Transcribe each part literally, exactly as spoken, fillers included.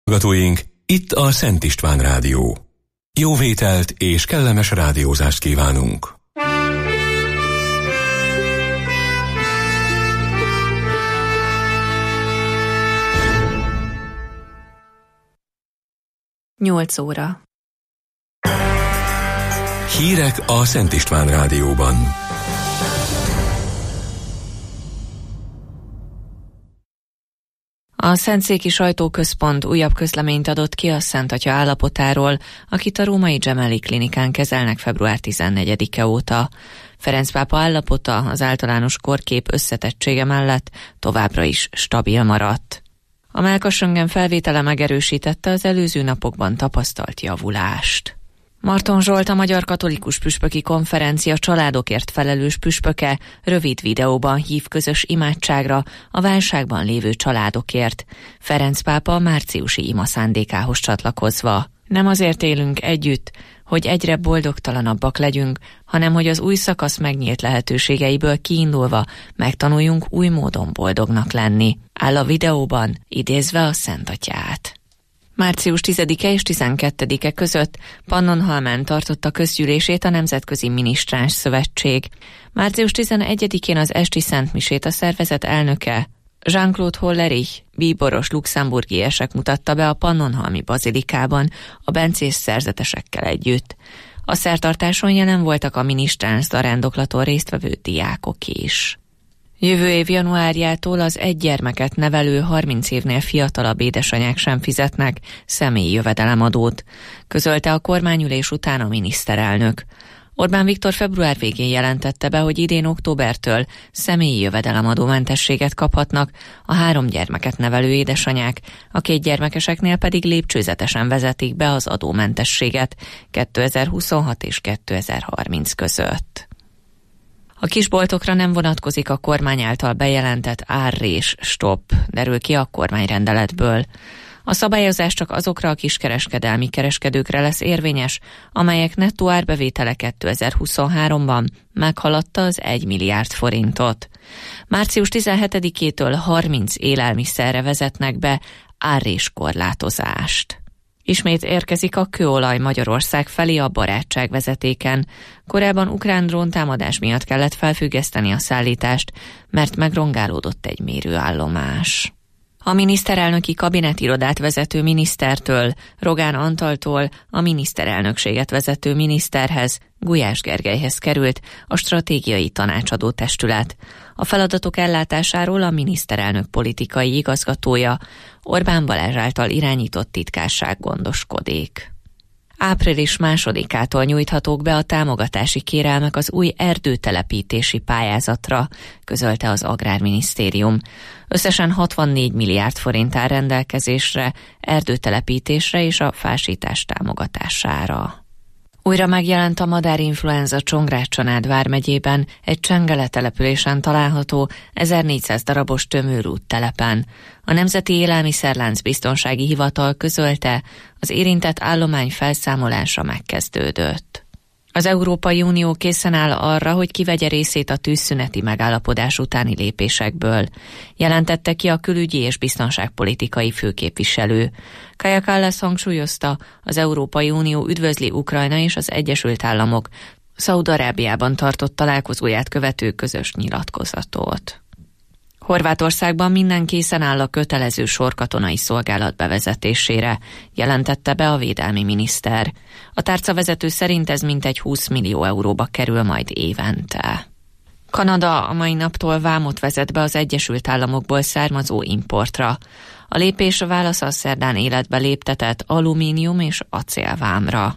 Hallgatóink, itt a Szent István Rádió. Jó vételt és kellemes rádiózást kívánunk! Nyolc óra. Hírek a Szent István Rádióban. A Szentszéki Sajtóközpont újabb közleményt adott ki a Szent Atya állapotáról, akit a római Gemelli klinikán kezelnek február tizennegyedike óta. Ferenc pápa állapota az általános korkép összetettsége mellett továbbra is stabil maradt. A mellkasröntgen felvétele megerősítette az előző napokban tapasztalt javulást. Marton Zsolt, a Magyar Katolikus Püspöki Konferencia családokért felelős püspöke rövid videóban hív közös imádságra a válságban lévő családokért, Ferenc pápa márciusi ima szándékához csatlakozva. Nem azért élünk együtt, hogy egyre boldogtalanabbak legyünk, hanem hogy az új szakasz megnyílt lehetőségeiből kiindulva megtanuljunk új módon boldognak lenni, áll a videóban, idézve a Szent Atyát. március tizedike és tizenkettedike között Pannonhalmán tartotta közgyűlését a Nemzetközi Minisztráns Szövetség. március tizenegyedikén az esti szentmisét a szervezet elnöke, Jean-Claude Hollerich, bíboros luxemburgiesek mutatta be a Pannonhalmi bazilikában a bencés szerzetesekkel együtt. A szertartáson jelen voltak a minisztráns zarándoklaton résztvevő diákok is. Jövő év januárjától az egy gyermeket nevelő harminc évnél fiatalabb édesanyák sem fizetnek személyi jövedelemadót, közölte a kormányülés után a miniszterelnök. Orbán Viktor február végén jelentette be, hogy idén októbertől személyi jövedelemadómentességet kaphatnak a három gyermeket nevelő édesanyák, a két gyermekeseknél pedig lépcsőzetesen vezetik be az adómentességet kétezer-huszonhat és kétezer-harminc között. A kisboltokra nem vonatkozik a kormány által bejelentett árrés stop, derül ki a kormányrendeletből. A szabályozás csak azokra a kiskereskedelmi kereskedőkre lesz érvényes, amelyek nettó árbevétele kétezer-huszonháromban meghaladta az egy milliárd forintot. március tizenhetedikétől harminc élelmiszerre vezetnek be árréskorlátozást. Ismét érkezik a kőolaj Magyarország felé a barátságvezetéken. Korábban ukrán dróntámadás miatt kellett felfüggeszteni a szállítást, mert megrongálódott egy mérőállomás. A miniszterelnöki kabinetirodát vezető minisztertől, Rogán Antaltól a miniszterelnökséget vezető miniszterhez, Gulyás Gergelyhez került a stratégiai tanácsadó testület. A feladatok ellátásáról a miniszterelnök politikai igazgatója, Orbán Balázs által irányított titkárság gondoskodik. Április másodikától nyújthatók be a támogatási kérelmek az új erdőtelepítési pályázatra, közölte az Agrárminisztérium. Összesen hatvannégy milliárd forint áll rendelkezésre erdőtelepítésre és a fásítás támogatására. Újra megjelent a madárinfluenza Csongrád-Csanád vármegyében, egy Csengele településen található ezernégyszáz darabos tömőrút telepen. A Nemzeti Élelmiszerlánc Biztonsági Hivatal közölte, az érintett állomány felszámolása megkezdődött. Az Európai Unió készen áll arra, hogy kivegye részét a tűzszüneti megállapodás utáni lépésekből, jelentette ki a külügyi és biztonságpolitikai főképviselő. Kaja Kallas hangsúlyozta, az Európai Unió üdvözli Ukrajna és az Egyesült Államok Szaúd-Arábiában tartott találkozóját követő közös nyilatkozatot. Horvátországban minden készen áll a kötelező sorkatonai szolgálat bevezetésére, jelentette be a védelmi miniszter. A tárcavezető szerint ez mintegy húsz millió euróba kerül majd évente. Kanada a mai naptól vámot vezet be az Egyesült Államokból származó importra. A lépés a válasz a szerdán életbe léptetett alumínium és acélvámra.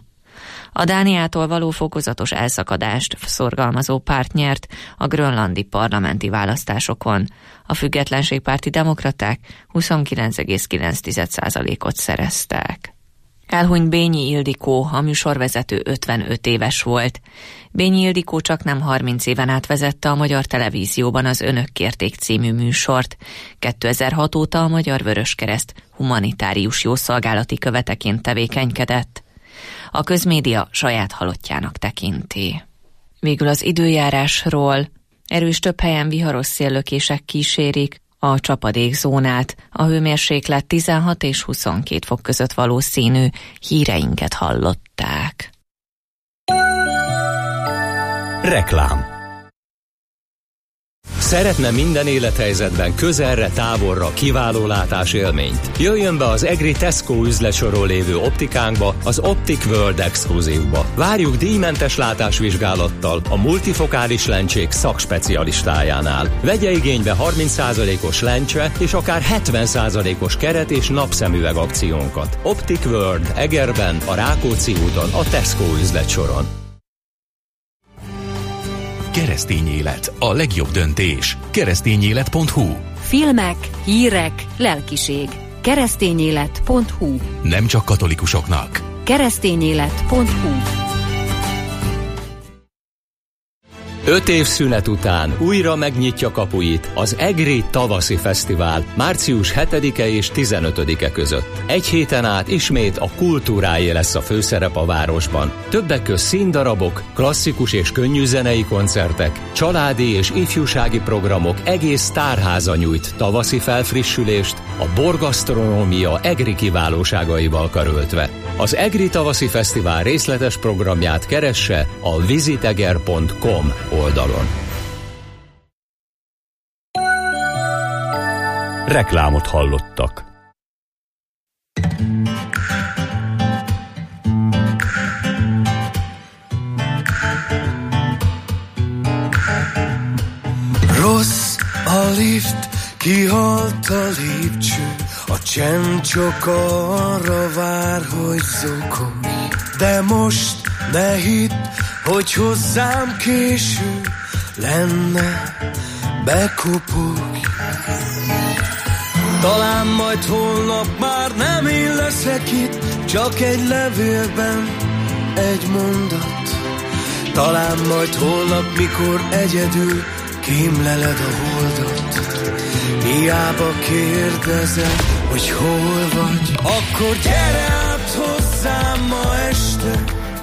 A Dániától való fokozatos elszakadást szorgalmazó párt nyert a grönlandi parlamenti választásokon. A függetlenségpárti demokraták huszonkilenc egész kilenc százalékot szereztek. Elhunyt Bényi Ildikó, a műsorvezető ötvenöt éves volt. Bényi Ildikó csaknem harminc éven át vezette a Magyar Televízióban az Önök kérték című műsort. kétezer-hat óta a Magyar Vöröskereszt humanitárius jószolgálati követeként tevékenykedett. A közmédia saját halottjának tekinti. Végül az időjárásról. Erős több helyen viharos széllökések kísérik a csapadékzónát. A hőmérséklet tizenhat és huszonkét fok között valószínű. Híreinket hallották. Reklám. Szeretne minden élethelyzetben közelre, távolra kiváló látásélményt? Jöjjön be az EGRI Tesco üzletsoron lévő optikánkba, az Optic World Exclusive-ba. Várjuk díjmentes látásvizsgálattal a multifokális lencsék szakspecialistájánál. Vegye igénybe harminc százalékos lencse és akár hetven százalékos keret és napszemüveg akciónkat. Optic World Egerben, a Rákóczi úton, a Tesco üzletsoron. Keresztény élet, a legjobb döntés. keresztényélet pont hu. Filmek, hírek, lelkiség. keresztényélet pont hu. Nem csak katolikusoknak. keresztényélet pont hu. Öt év szünet után újra megnyitja kapuit az EGRI Tavaszi Fesztivál március hetedike és tizenötödike között. Egy héten át ismét a kultúráé lesz a főszerep a városban. Többek közt színdarabok, klasszikus és könnyű zenei koncertek, családi és ifjúsági programok, egész tárháza nyújt tavaszi felfrissülést, a borgasztronómia EGRI kiválóságaival karöltve. Az EGRI Tavaszi Fesztivál részletes programját keresse a visiteger pont com oldalon. Reklámot hallottak. Rossz a lift, kihalt a lépcső, a csend csak arra vár, hogy zokogj. De most ne hidd, hogy hozzám késő lenne, bekopogj. Talán majd holnap már nem én leszek itt, csak egy levélben egy mondat. Talán majd holnap, mikor egyedül kémleled a holdat, hiába kérdezem, hogy hol vagy. Akkor gyere át hozzám ma este,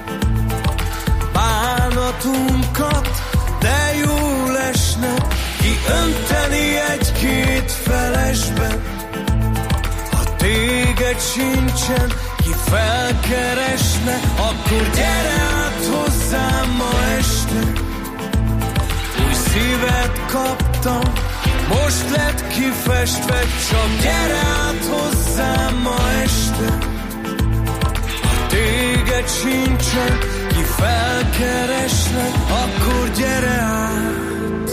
bánatunkat, de jó lesne kiönteni egy-két felesben. Ha téged sincsen, ki felkeresne, akkor gyere át hozzám ma este. Új szívet kaptam, most lett kifestve, csak gyere át hozzám ma este. Ha téged sincsen, ki felkeresne, akkor gyere át.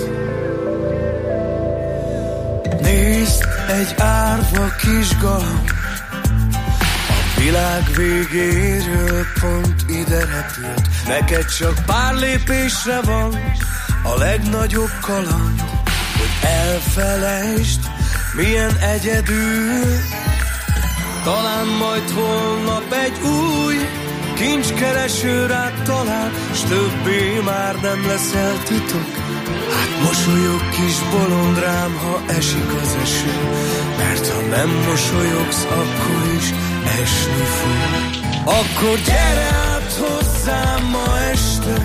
Nézd, egy árva kis galamb a világ végéről pont ide repült. Neked csak pár lépésre van a legnagyobb kaland, hogy elfelejtsd, milyen egyedül. Talán majd holnap egy új kincskereső rád talál, s többé már nem leszel titok. Hát mosolyog kis bolond rám, ha esik az eső, mert ha nem mosolyogsz, akkor is esni fog. Akkor gyere át hozzám ma este,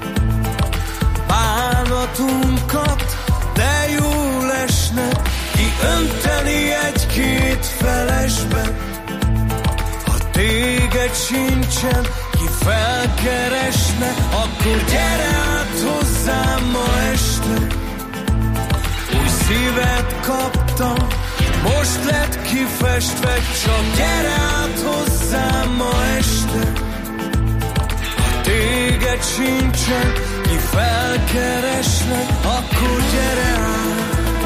bánatunkat, de jó lesne kiönteni egy-két felesben. Ha téged sincsen, ki felkeresne, akkor gyere át hozzám ma este. Új szívet kaptam, most lett kifestve, csak gyere át hozzám ma este. Ha téged sincsen, ki felkeresne, akkor gyere át.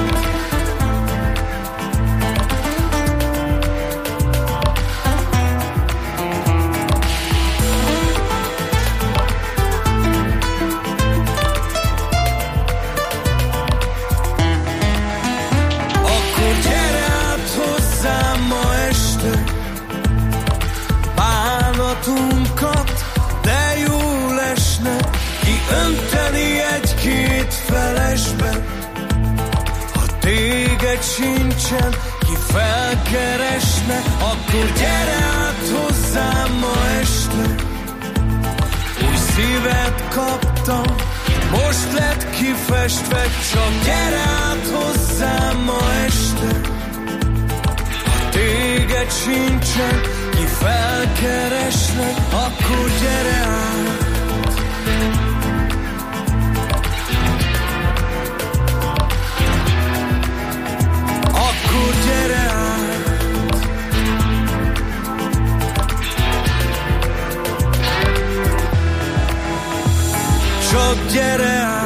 De jó lesne kiönteni egy-két felesben. Ha téged sincsen, ki felkeresne, akkor gyere át hozzám ma este. Új szívet kaptam, most lett kifestve, csak gyere át hozzám ma este. Ha téged sincsen, ki felkereslek, akkor gyere át. Akkor gyere át. Csak gyere át.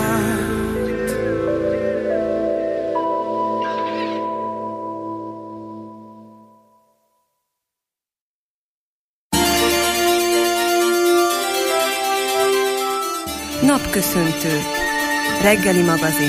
Napköszöntő. Reggeli magazin.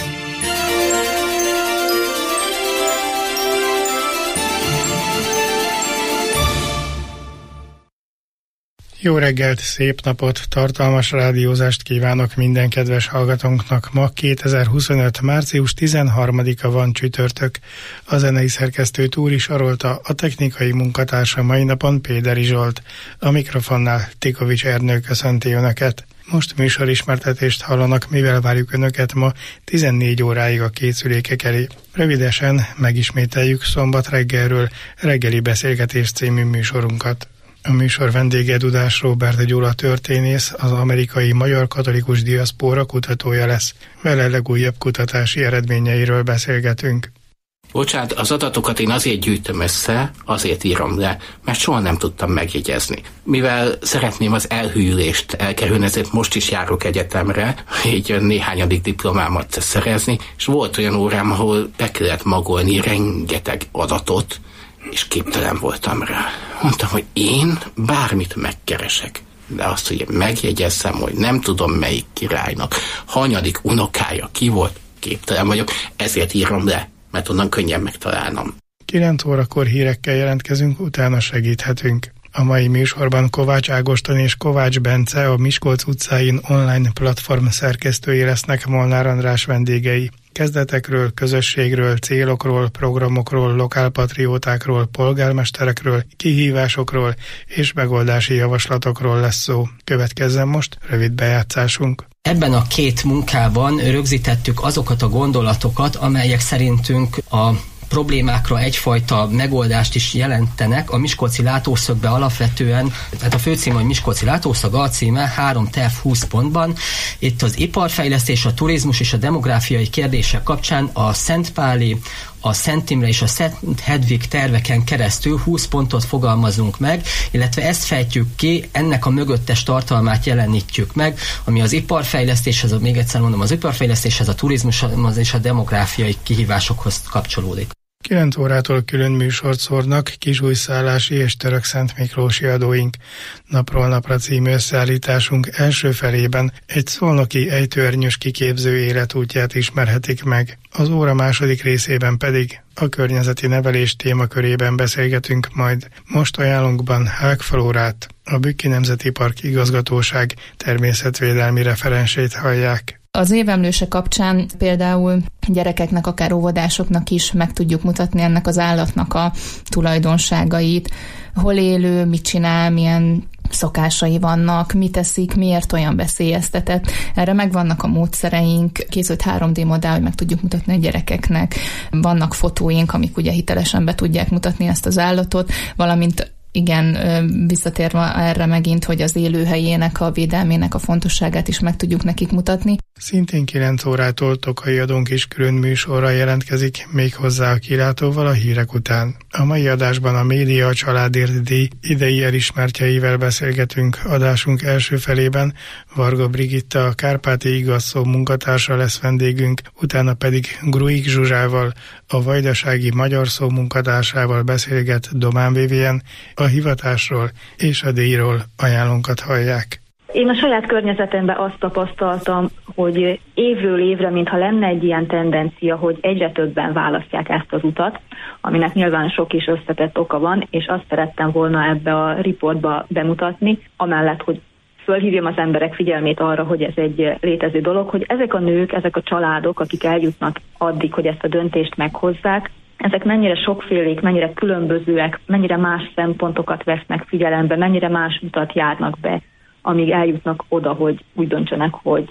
Jó reggelt, szép napot, tartalmas rádiózást kívánok minden kedves hallgatónknak. Ma kétezer-huszonöt. március tizenharmadika van, csütörtök. A zenei szerkesztő Túri Sarolta, a technikai munkatársa mai napon Péderi Zsolt. A mikrofonnál Tikovics Ernő köszönti Önöket. Most műsorismertetést hallanak, mivel várjuk Önöket ma tizennégy óráig a készülékek elé. Rövidesen megismételjük szombat reggelről reggeli beszélgetés című műsorunkat. A műsor vendége Dudás Róbert Gyula történész, az amerikai magyar katolikus diaszpóra kutatója lesz. Vele legújabb kutatási eredményeiről beszélgetünk. Bocsánat, az adatokat én azért gyűjtöm össze, azért írom le, mert soha nem tudtam megjegyezni. Mivel szeretném az elhűlést elkerülni, ezért most is járok egyetemre, így néhányadik diplomámat szerezni, és volt olyan órám, ahol be kellett magolni rengeteg adatot, és képtelen voltam rá. Mondtam, hogy én bármit megkeresek, de azt, hogy megjegyezzem, hogy nem tudom melyik királynak hanyadik unokája ki volt, képtelen vagyok, ezért írom le, mert onnan könnyen megtalálnom. kilenc órakor hírekkel jelentkezünk, utána segíthetünk. A mai műsorban Kovács Ágoston és Kovács Bence, a Miskolc utcáin online platform szerkesztői lesznek Molnár András vendégei. Kezdetekről, közösségről, célokról, programokról, lokálpatriótákról, polgármesterekről, kihívásokról és megoldási javaslatokról lesz szó. Következzen most rövid bejátszásunk. Ebben a két munkában rögzítettük azokat a gondolatokat, amelyek szerintünk a problémákra egyfajta megoldást is jelentenek. A Miskolci Látószögbe alapvetően, tehát a főcím, hogy Miskolci Látószög, alcíme három terv húsz pontban. Itt az iparfejlesztés, a turizmus és a demográfiai kérdések kapcsán a Szentpáli, a Szent Imre és a Szent Hedvig terveken keresztül húsz pontot fogalmazunk meg, illetve ezt fejtjük ki, ennek a mögöttes tartalmát jelenítjük meg, ami az iparfejlesztéshez, még egyszer mondom, az iparfejlesztéshez, a turizmushoz és a demográfiai kihívásokhoz kapcsolódik. kilenc órától külön műsort szórnak kisújszállási és törökszent miklósi adóink. Napról napra című összeállításunk első felében egy szolnoki ejtőernyős kiképző életútját ismerhetik meg. Az óra második részében pedig a környezeti nevelés témakörében beszélgetünk majd. Most ajánlunkban Hágfalórát, a Bükki Nemzeti Park Igazgatóság természetvédelmi referensét hallják. Az évemlőse kapcsán például gyerekeknek, akár óvodásoknak is meg tudjuk mutatni ennek az állatnak a tulajdonságait, hol élő, mit csinál, milyen szokásai vannak, mit teszik, miért olyan veszélyeztetett. Erre megvannak a módszereink, készült három dé modell, hogy meg tudjuk mutatni a gyerekeknek. Vannak fotóink, amik ugye hitelesen be tudják mutatni ezt az állatot, valamint igen, visszatérve erre megint, hogy az élőhelyének, a védelmének a fontosságát is meg tudjuk nekik mutatni. Szintén kilenc órától Tokai Adónk is külön műsorra jelentkezik, méghozzá a kilátóval a hírek után. A mai adásban a Média Családért díj idei elismertjeivel beszélgetünk. Adásunk első felében Varga Brigitta, a Kárpáti Igazszó munkatársa lesz vendégünk, utána pedig Gruik Zsuzsával, a Vajdasági Magyar Szó munkatársával beszélget Domán Vivien, a hivatásról és a díjról ajánlónkat hallják. Én a saját környezetemben azt tapasztaltam, hogy évről évre, mintha lenne egy ilyen tendencia, hogy egyre többen választják ezt az utat, aminek nyilván sok is összetett oka van, és azt szerettem volna ebbe a riportba bemutatni, amellett, hogy fölhívjam az emberek figyelmét arra, hogy ez egy létező dolog, hogy ezek a nők, ezek a családok, akik eljutnak addig, hogy ezt a döntést meghozzák, ezek mennyire sokfélék, mennyire különbözőek, mennyire más szempontokat vesznek figyelembe, mennyire más utat járnak be, amíg eljutnak oda, hogy úgy döntsenek, hogy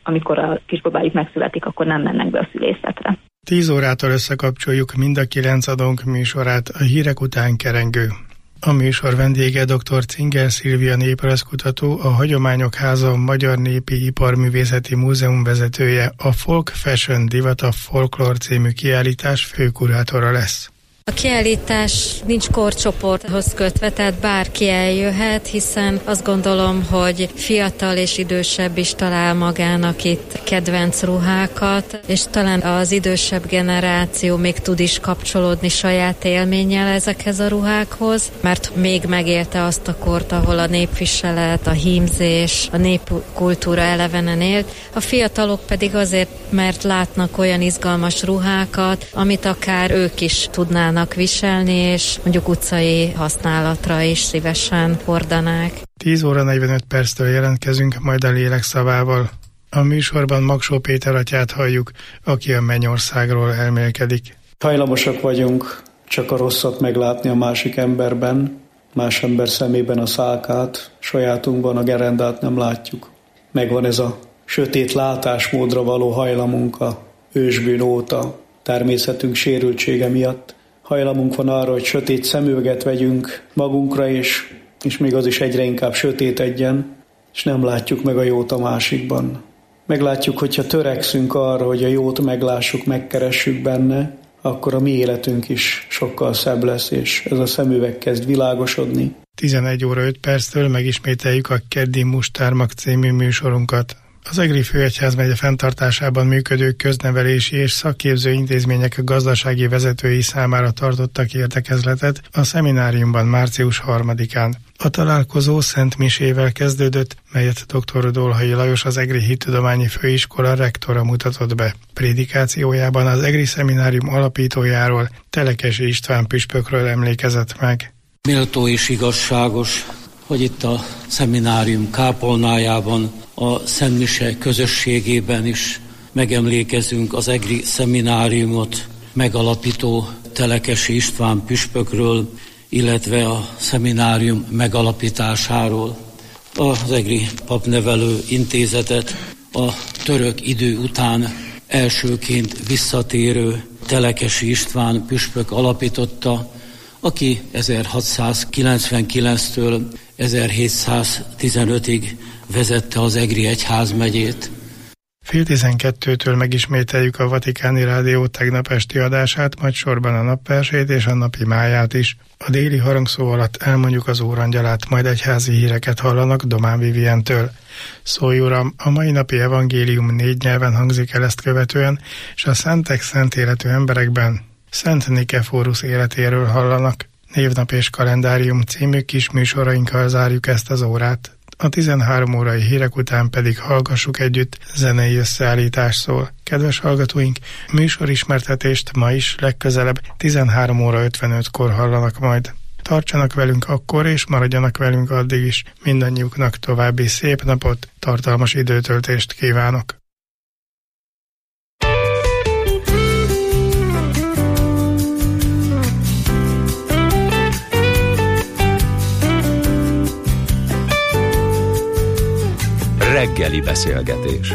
amikor a kisbabájuk megszületik, akkor nem mennek be a szülészetre. Tíz órától összekapcsoljuk mind a kilenc adónk műsorát, a hírek után kerengő. A műsor vendége dr. Cinger Szilvia néprajzkutató, a Hagyományok Háza Magyar Népi Iparművészeti Múzeum vezetője, a Folk Fashion Divat a Folklór című kiállítás főkurátora lesz. A kiállítás nincs korcsoporthoz kötve, tehát bárki eljöhet, hiszen azt gondolom, hogy fiatal és idősebb is talál magának itt kedvenc ruhákat, és talán az idősebb generáció még tud is kapcsolódni saját élménnyel ezekhez a ruhákhoz, mert még megélte azt a kort, ahol a népviselet, a hímzés, a népkultúra elevenen élt. A fiatalok pedig azért, mert látnak olyan izgalmas ruhákat, amit akár ők is tudnának viselni, és mondjuk utcai használatra is szívesen hordanák. tíz óra negyvenöt perctől jelentkezünk majd a lélek szavával. A műsorban Magsó Péter atyát halljuk, aki a Mennyországról elmélkedik. Hajlamosak vagyunk csak a rosszat meglátni a másik emberben, más ember szemében a szálkát, sajátunkban a gerendát nem látjuk. Megvan ez a sötét látásmódra való hajlamunk a ősbűn óta, természetünk sérültsége miatt. Hajlamunk van arra, hogy sötét szemüveget vegyünk magunkra is, és még az is egyre inkább sötétedjen, és nem látjuk meg a jót a másikban. Meglátjuk, hogyha törekszünk arra, hogy a jót meglássuk, megkeressük benne, akkor a mi életünk is sokkal szebb lesz, és ez a szemüveg kezd világosodni. tizenegy óra öt perctől megismételjük a Keddi Mustármag című műsorunkat. Az Egri Főegyházmegye fenntartásában működő köznevelési és szakképző intézmények gazdasági vezetői számára tartottak értekezletet a szemináriumban március harmadikán. A találkozó Szent Misével kezdődött, melyet dr. Dolhai Lajos, az Egri Hittudományi Főiskola rektora mutatott be. Prédikációjában az Egri Szeminárium alapítójáról, Telekesi István püspökről emlékezett meg. Méltó és igazságos, hogy itt a szeminárium kápolnájában, a Szent Mise közösségében is megemlékezünk az Egri Szemináriumot megalapító Telekesi István püspökről, illetve a szeminárium megalapításáról. Az Egri Papnevelő Intézetet a török idő után elsőként visszatérő Telekesi István püspök alapította, aki ezerhatszázkilencvenkilenctől ezerhétszáztizenötig vezette az Egri Egyházmegyét. Fél tizenkettőtől megismételjük a Vatikáni Rádió tegnap esti adását, majd sorban a napversét és a napi máját is. A déli harangszó alatt elmondjuk az órangyalát, majd egyházi híreket hallanak Domán Vivientől. Szólj Uram, a mai napi evangélium négy nyelven hangzik el ezt követően, és a szentek szent életű emberekben Szent Nikefórusz életéről hallanak. Névnap és kalendárium című kis műsorainkkal zárjuk ezt az órát. A tizenhárom órai hírek után pedig hallgassuk együtt, zenei összeállítás szól. Kedves hallgatóink, műsorismertetést ma is legközelebb tizenhárom óra ötvenötkor hallanak majd. Tartsanak velünk akkor, és maradjanak velünk addig is. Mindannyiuknak további szép napot, tartalmas időtöltést kívánok. Reggeli beszélgetés.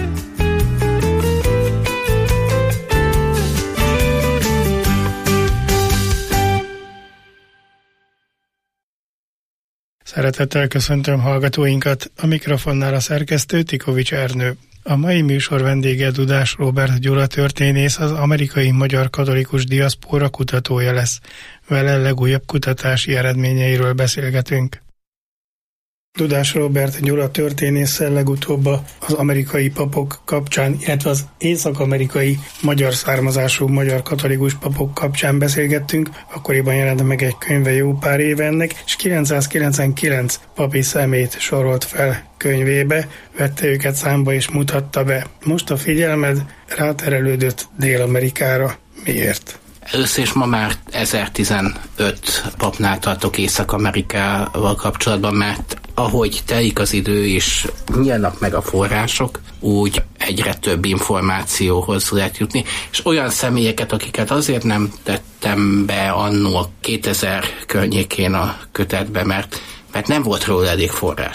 Szeretettel köszöntöm hallgatóinkat, a mikrofonnál a szerkesztő Tikovics Ernő. A mai műsor vendége Dudás Róbert Gyula történész, az amerikai magyar katolikus diaszpóra kutatója lesz. Vele legújabb kutatási eredményeiről beszélgetünk. Dudás Róbert Gyula történésszel legutóbb az amerikai papok kapcsán, illetve az észak-amerikai magyar származású magyar katolikus papok kapcsán beszélgettünk, akkoriban jelent meg egy könyve jó pár éve ennek, és kilencszázkilencvenkilenc papi szemét sorolt fel könyvébe, vette őket számba és mutatta be. Most a figyelmed ráterelődött Dél-Amerikára. Miért? Először is ma már ezertizenöt papnál tartok Észak-Amerikával kapcsolatban, mert ahogy telik az idő és nyílnak meg a források, úgy egyre több információhoz lehet jutni, és olyan személyeket, akiket azért nem tettem be annó a kétezer környékén a kötetbe, mert, mert nem volt róla elég forrás.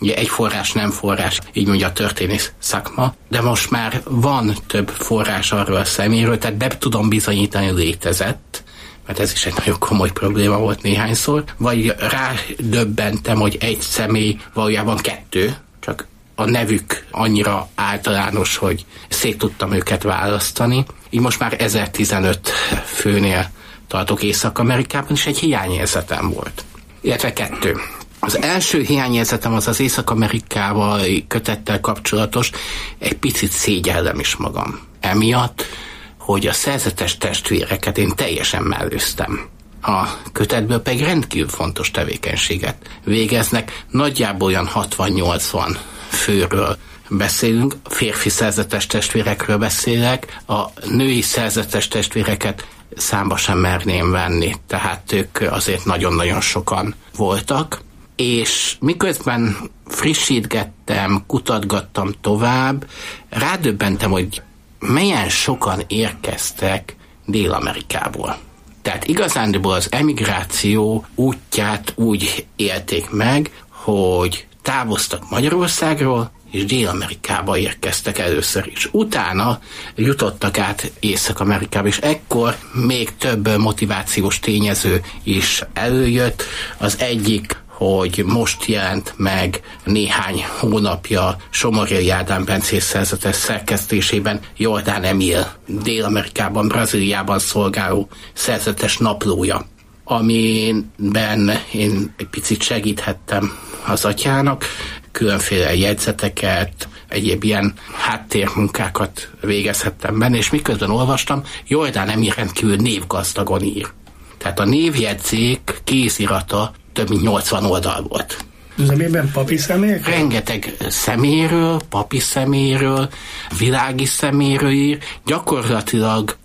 Ugye egy forrás nem forrás, így mondja a történész szakma, de most már van több forrás arról a szeméről, tehát be tudom bizonyítani, létezett, mert ez is egy nagyon komoly probléma volt néhányszor, vagy rádöbbentem, hogy egy személy valójában kettő, csak a nevük annyira általános, hogy szét tudtam őket választani. Így most már ezertizenöt főnél tartok Észak-Amerikában, és egy hiányérzetem volt. Illetve kettő. Az első hiányérzetem az az Észak-Amerikával kötettel kapcsolatos, egy picit szégyellem is magam. Emiatt, hogy a szerzetes testvéreket én teljesen mellőztem. A kötetből pedig rendkívül fontos tevékenységet végeznek, nagyjából olyan hatvan-nyolcvan főről beszélünk, férfi szerzetes testvérekről beszélek, a női szerzetes testvéreket számba sem merném venni, tehát ők azért nagyon-nagyon sokan voltak, és miközben frissítgettem, kutatgattam tovább, rádöbbentem, hogy milyen sokan érkeztek Dél-Amerikából. Tehát igazándiból az emigráció útját úgy élték meg, hogy távoztak Magyarországról, és Dél-Amerikába érkeztek először is. Utána jutottak át Észak-Amerikába, és ekkor még több motivációs tényező is előjött. Az egyik, hogy most jelent meg néhány hónapja Somorjai Ádám bencés szerzetes szerkesztésében Jordán Emil Dél-Amerikában, Brazíliában szolgáló szerzetes naplója, amiben én egy picit segíthettem az atyának, különféle jegyzeteket, egyéb ilyen háttérmunkákat végezhettem benne, és miközben olvastam, Jordán Emil rendkívül névgazdagon ír. Tehát a névjegyzék kézirata több mint nyolcvan oldal volt. Zömében papi személyek? Rengeteg szeméről, papi szeméről, világi szeméről ír, gyakorlatilag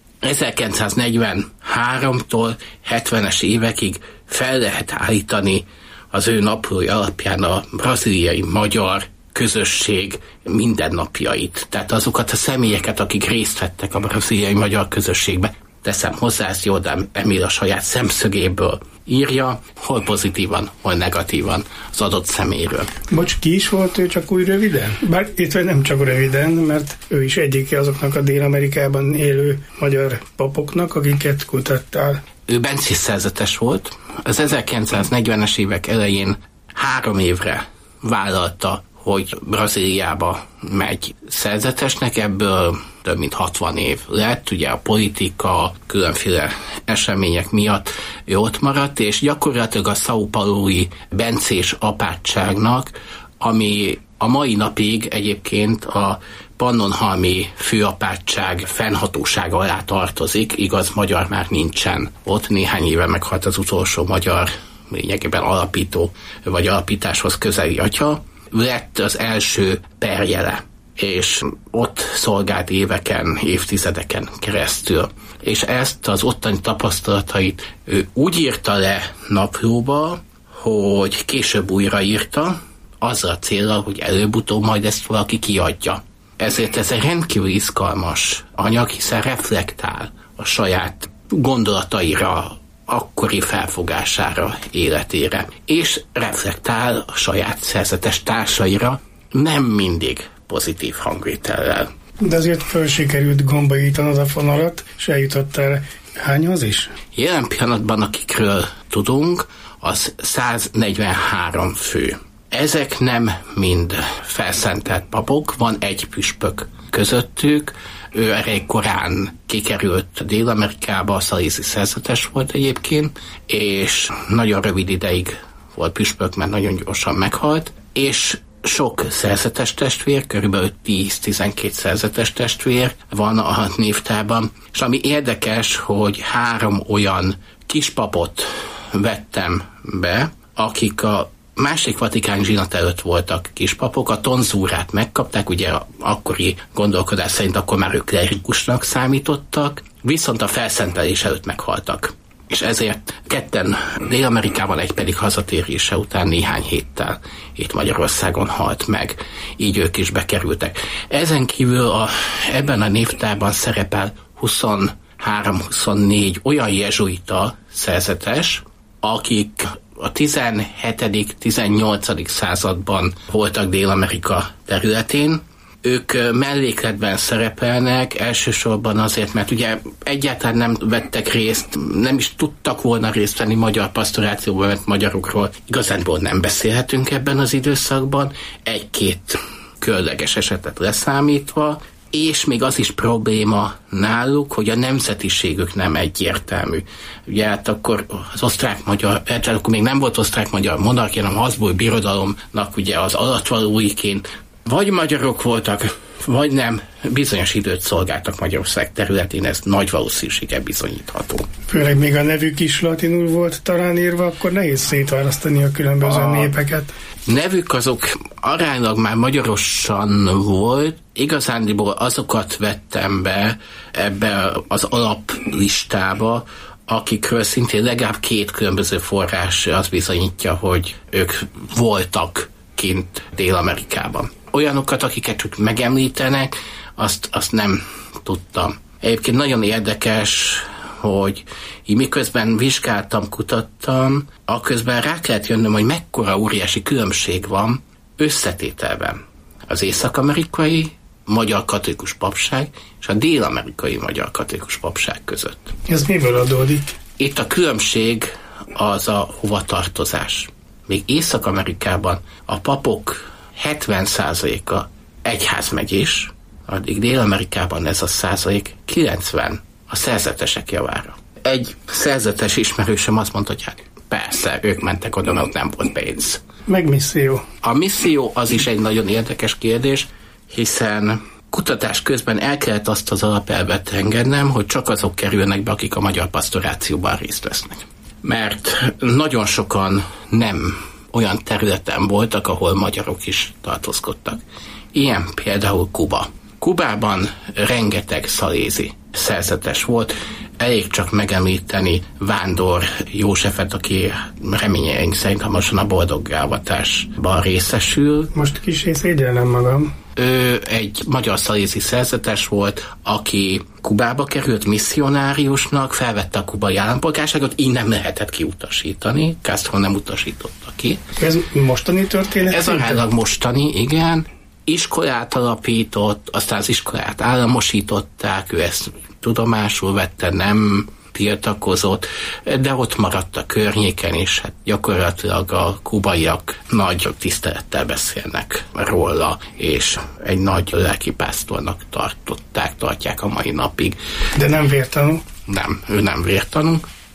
ezerkilencszáznegyvenháromtól hetvenes évekig fel lehet állítani az ő naplója alapján a brazíliai magyar közösség mindennapjait. Tehát azokat a személyeket, akik részt vettek a brazíliai magyar közösségbe. Teszem hozzá, ezt Jordán Emil a saját szemszögéből írja, hol pozitívan, hol negatívan az adott személyről. Bocs, ki is volt ő, csak úgy röviden? Bár itt vagy nem csak röviden, mert ő is egyike azoknak a Dél-Amerikában élő magyar papoknak, akiket kutattál. Ő bencés szerzetes volt. Az ezerkilencszáznegyvenes évek elején három évre vállalta, hogy Brazíliába megy szerzetesnek, ebből több mint hatvan év lett, ugye a politika, különféle események miatt ő ott maradt, és gyakorlatilag a São Paulo-i bencés apátságnak, ami a mai napig egyébként a pannonhalmi főapátság fennhatósága alá tartozik, igaz, magyar már nincsen ott, néhány éve meghalt az utolsó magyar, lényegében alapító, vagy alapításhoz közeli atya, lett az első perjele, és ott szolgált éveken, évtizedeken keresztül. És ezt az ottani tapasztalatait ő úgy írta le naplóba, hogy később újraírta, azzal a céllal, hogy előbb-utóbb majd ezt valaki kiadja. Ezért ez egy rendkívül izgalmas anyag, hiszen reflektál a saját gondolataira, akkori felfogására, életére, és reflektál a saját szerzetes társaira, nem mindig pozitív hangvétellel. De azért föl sikerült gombaítanod a fonalat, és eljutottál hányhoz is? Jelen pillanatban, akikről tudunk, az száznegyvenhárom fő. Ezek nem mind felszentelt papok, van egy püspök közöttük, ő elég korán kikerült Dél-Amerikába, a szalézi szerzetes volt egyébként, és nagyon rövid ideig volt püspök, mert nagyon gyorsan meghalt, és sok szerzetes testvér, körülbelül tíz-tizenkét szerzetes testvér van a névtárban, és ami érdekes, hogy három olyan kispapot vettem be, akik a másik Vatikán zsinat előtt voltak kispapok, a tonzúrát megkapták, ugye akkori gondolkodás szerint akkor már ők klerikusnak számítottak, viszont a felszentelés előtt meghaltak. És ezért ketten Dél-Amerikában, egy pedig hazatérése után néhány héttel itt Magyarországon halt meg. Így ők is bekerültek. Ezen kívül a, ebben a névtárban szerepel huszonhárom-huszonnégy olyan jezsuita szerzetes, akik a tizenhetedik-tizennyolcadik században voltak Dél-Amerika területén. Ők mellékletben szerepelnek, elsősorban azért, mert ugye egyáltalán nem vettek részt, nem is tudtak volna részt venni magyar pasztorációban, mert magyarokról igazánból nem beszélhetünk ebben az időszakban, egy-két különleges esetet leszámítva, és még az is probléma náluk, hogy a nemzetiségük nem egyértelmű. Ugye hát akkor az osztrák-magyar, hát akkor még nem volt osztrák-magyar monarchia, hanem Habsburg birodalomnak ugye az alattvalóiként vagy magyarok voltak, vagy nem, bizonyos időt szolgáltak Magyarország területén, ez nagy valószínűséggel bizonyítható. Főleg még a nevük is latinul volt talán írva, akkor nehéz szétválasztani a különböző a népeket. Nevük azok aránylag már magyarosan volt, igazándiból azokat vettem be ebbe az alaplistába, akikről szintén legalább két különböző forrás azt bizonyítja, hogy ők voltak kint Dél-Amerikában. Olyanokat, akiket csak megemlítenek, azt, azt nem tudtam. Egyébként nagyon érdekes, hogy így miközben vizsgáltam, kutattam, aközben rá kellett jönnöm, hogy mekkora óriási különbség van összetételben az észak-amerikai magyar katolikus papság és a dél-amerikai magyar katolikus papság között. Ez miből adódik? Itt a különbség az a hovatartozás. Még Észak-Amerikában a papok hetven százaléka egyházmegyés, addig Dél-Amerikában ez a százalék kilencven a szerzetesek javára. Egy szerzetes ismerősöm azt mondta, hogy hát persze, ők mentek oda, mert nem volt pénz. Meg misszió. A misszió az is egy nagyon érdekes kérdés, hiszen kutatás közben el kellett azt az alapelvet engednem, hogy csak azok kerülnek be, akik a magyar pasztorációban részt vesznek. Mert nagyon sokan nem olyan területen voltak, ahol magyarok is tartózkodtak. Ilyen például Kuba. Kubában rengeteg szalézi szerzetes volt, elég csak megemlíteni Vándor Józsefet, aki reményeink szerint hamarosan a boldoggálvatásban részesül. Most kissé szégyellem magam. Ő egy magyar szalézi szerzetes volt, aki Kubába került misszionáriusnak, felvette a kubai állampolgárságot, így nem lehetett kiutasítani, Castro nem utasította ki. Ez mostani történet? Ez aránylag mostani, igen. Iskolát alapított, aztán az iskolát államosították, ő ezt tudomásul vette, nem tiltakozott, de ott maradt a környéken, és hát gyakorlatilag a kubaiak nagy tisztelettel beszélnek róla, és egy nagy lelkipásztornak tartották, tartják a mai napig. De nem vértanú? Nem, ő nem vértanú.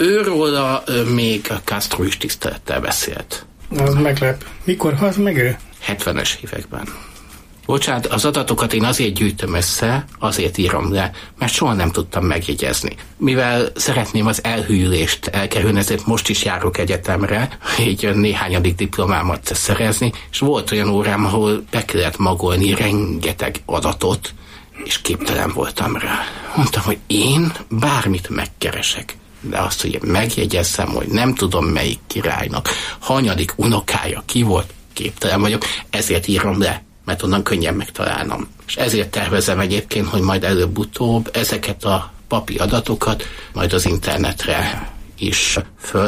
Őróla még Castro is tisztelettel beszélt. Az meglep. Mikor halt meg ő? hetvenes években. Bocsánat, az adatokat én azért gyűjtöm össze, azért írom le, mert soha nem tudtam megjegyezni. Mivel szeretném az elhűlést elkerülni, ezért most is járok egyetemre, így néhányadik diplomámat szerezni, és volt olyan órám, ahol be kellett magolni rengeteg adatot, és képtelen voltam rá. Mondtam, hogy én bármit megkeresek, de azt, hogy megjegyezzem, hogy nem tudom melyik királynak hanyadik unokája ki volt, képtelen vagyok, ezért írom le, mert onnan könnyen megtalálnom. És ezért tervezem egyébként, hogy majd előbb-utóbb ezeket a papi adatokat majd az internetre is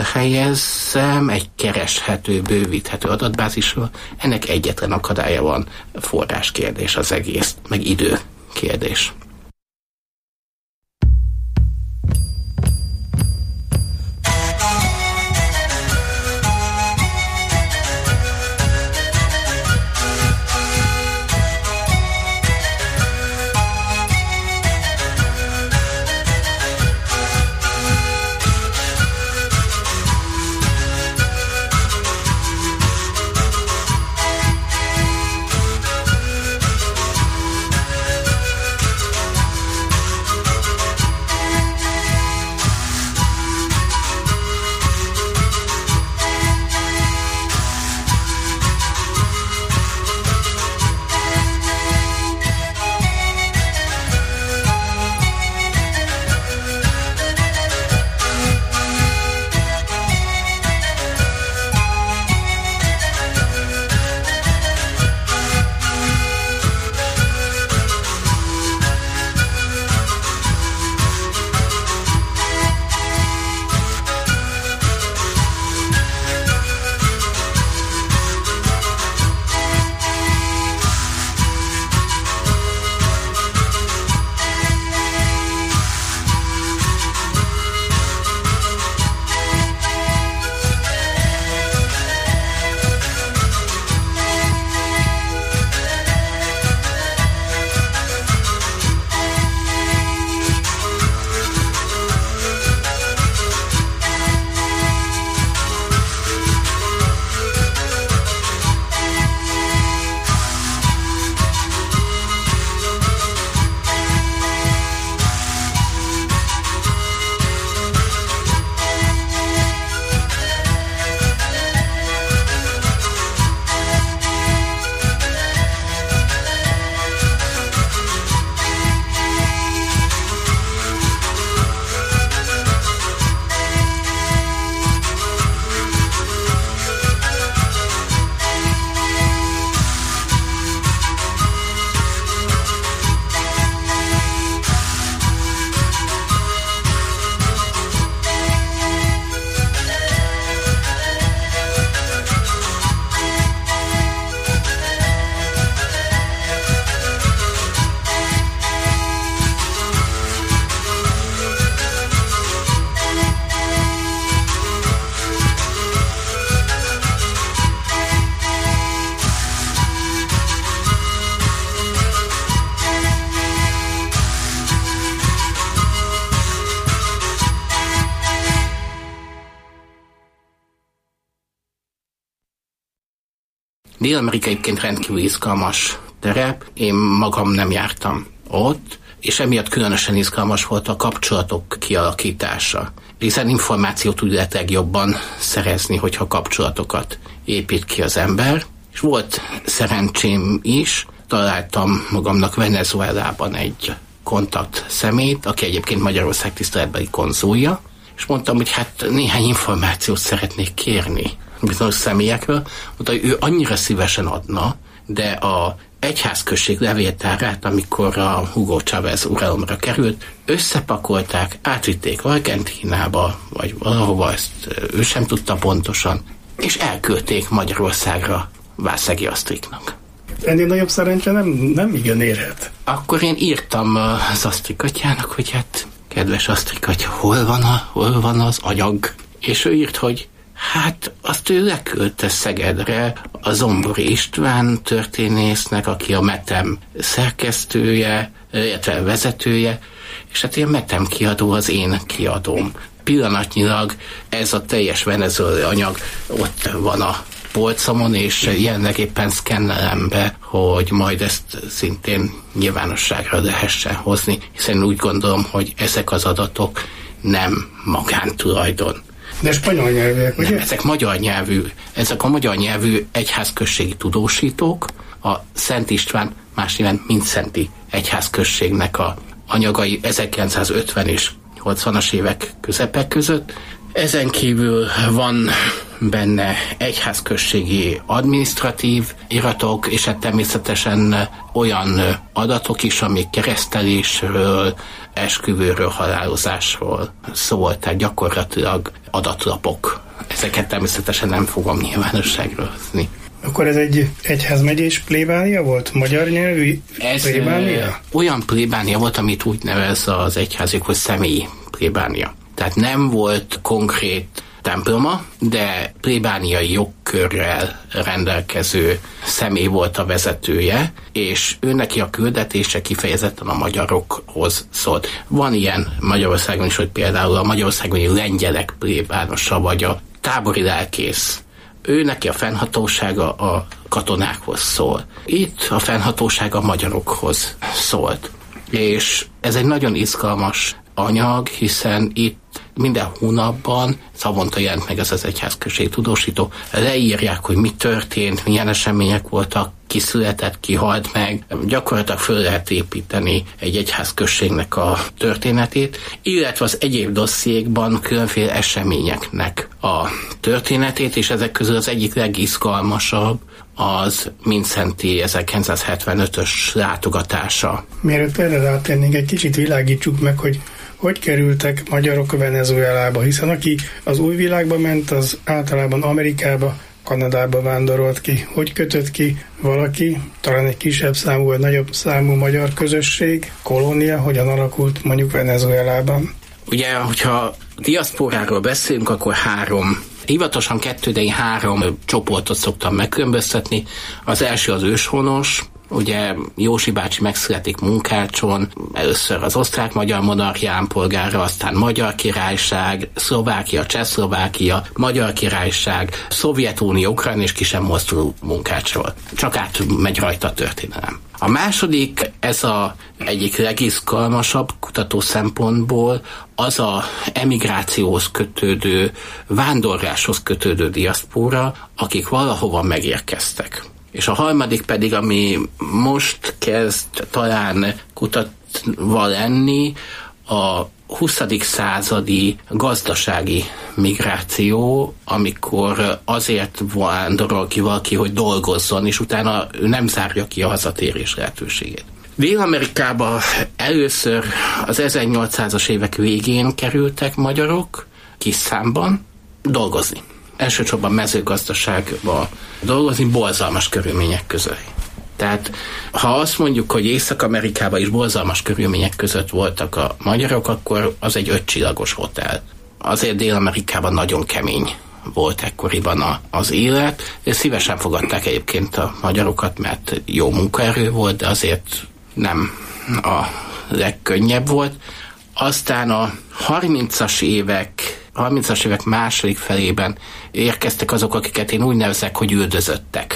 fölhelyezzem egy kereshető, bővíthető adatbázisról. Ennek egyetlen akadálya van, forráskérdés az egész, meg időkérdés. Dél-Amerika egyébként rendkívül izgalmas terep, én magam nem jártam ott, és emiatt különösen izgalmas volt a kapcsolatok kialakítása. Hiszen információt tud lehet legjobban szerezni, hogyha kapcsolatokat épít ki az ember. És volt szerencsém is, találtam magamnak Venezuelában egy kontakt személyt, aki egyébként Magyarország tiszteletbeli konzulja, és mondtam, hogy hát néhány információt szeretnék kérni bizonyos személyekről. Mondta, hogy ő annyira szívesen adna, de a egyházközség levéltárát, amikor a Hugo Chávez uralomra került, összepakolták, átvitték Argentínába, vagy valahova, ezt ő sem tudta pontosan, és elküldték Magyarországra Vászegi Asztriknak. Ennél nagyobb szerencse nem, nem igen érhet. Akkor én írtam az Asztrik atyának, hogy hát, kedves Asztrik atya, hol van, a, hol van az anyag? És ő írt, hogy hát azt ő leküldte Szegedre a Zombori István történésznek, aki a Metem szerkesztője, illetve vezetője, és hát ilyen Metem kiadó az én kiadóm. Pillanatnyilag ez a teljes venezuelai anyag ott van a polcomon, és jelenleg éppen szkennelem be, hogy majd ezt szintén nyilvánosságra lehessen hozni, hiszen úgy gondolom, hogy ezek az adatok nem magántulajdon. De spanyol nyelvűek, ugye? Nem, ezek magyar nyelvű, ezek a magyar nyelvű egyházközségi tudósítók, a Szent István, más néven Mindszenti egyházközségnek a anyagai ezerkilencszázötven és nyolcvanas évek közepek között. Ezen kívül van benne egyházközségi adminisztratív iratok, és hát természetesen olyan adatok is, amik keresztelésről, esküvőről, halálozásról szól, tehát gyakorlatilag adatlapok. Ezeket természetesen nem fogom nyilvánosságra hozni. Akkor ez egy egyházmegyés plébánia volt? Magyar nyelvű ez plébánia? Olyan plébánia volt, amit úgy nevez az egyházig, hogy személyi plébánia. Tehát nem volt konkrét temploma, de plébániai jogkörrel rendelkező személy volt a vezetője, és ő neki a küldetése kifejezetten a magyarokhoz szólt. Van ilyen Magyarországon is, hogy például a magyarországoni lengyelek plébánosa, vagy a tábori lelkész. Ő neki a fennhatósága a katonákhoz szól. Itt a fennhatósága a magyarokhoz szólt. És ez egy nagyon izgalmas anyag, hiszen itt minden hónapban, szavonta jelent meg ez az egyházközség tudósító, leírják, hogy mi történt, milyen események voltak, ki született, ki halt meg. Gyakorlatilag föl lehet építeni egy egyházközségnek a történetét, illetve az egyéb dossziékban különféle eseményeknek a történetét, és ezek közül az egyik legizgalmasabb az Mindszenti ezerkilencszázhetvenötös látogatása. Mielőtt erre rátérnénk, egy kicsit világítsuk meg, hogy hogy kerültek magyarok Venezuelába, hiszen aki az új világba ment, az általában Amerikába, Kanadába vándorolt ki. Hogy kötött ki valaki, talán egy kisebb számú vagy nagyobb számú magyar közösség, kolónia, hogyan alakult mondjuk Venezuelában? Ugye, hogyha diaszporáról beszélünk, akkor három, hivatosan kettő, de én három csoportot szoktam megkülönböztetni. Az első az őshonos, ugye Józsi bácsi megszületik Munkácson, először az osztrák-magyar monarchia állampolgára, aztán Magyar Királyság, Szlovákia, Csehszlovákia, Magyar Királyság, Szovjetunió, Ukrajna, és ki sem mozdul Munkácsról. Csak át megy rajta a történelem. A második, ez a egyik legizgalmasabb kutató szempontból, az a emigrációhoz kötődő, vándorláshoz kötődő diaszpóra, akik valahova megérkeztek. És a harmadik pedig, ami most kezd talán kutatva lenni, a huszadik századi gazdasági migráció, amikor azért vándorol ki valaki, hogy dolgozzon, és utána ő nem zárja ki a hazatérés lehetőségét. Dél-Amerikába először az ezernyolcszázas évek végén kerültek magyarok kis számban dolgozni. Elsősorban mezőgazdaságban dolgozni, borzalmas körülmények között. Tehát ha azt mondjuk, hogy Észak-Amerikában is borzalmas körülmények között voltak a magyarok, akkor az egy ötcsillagos hotel. Azért Dél-Amerikában nagyon kemény volt ekkoriban a, az élet, és szívesen fogadták egyébként a magyarokat, mert jó munkaerő volt, de azért nem a legkönnyebb volt. Aztán a harmincas évek harmincas évek második felében érkeztek azok, akiket én úgy nevezek, hogy üldözöttek.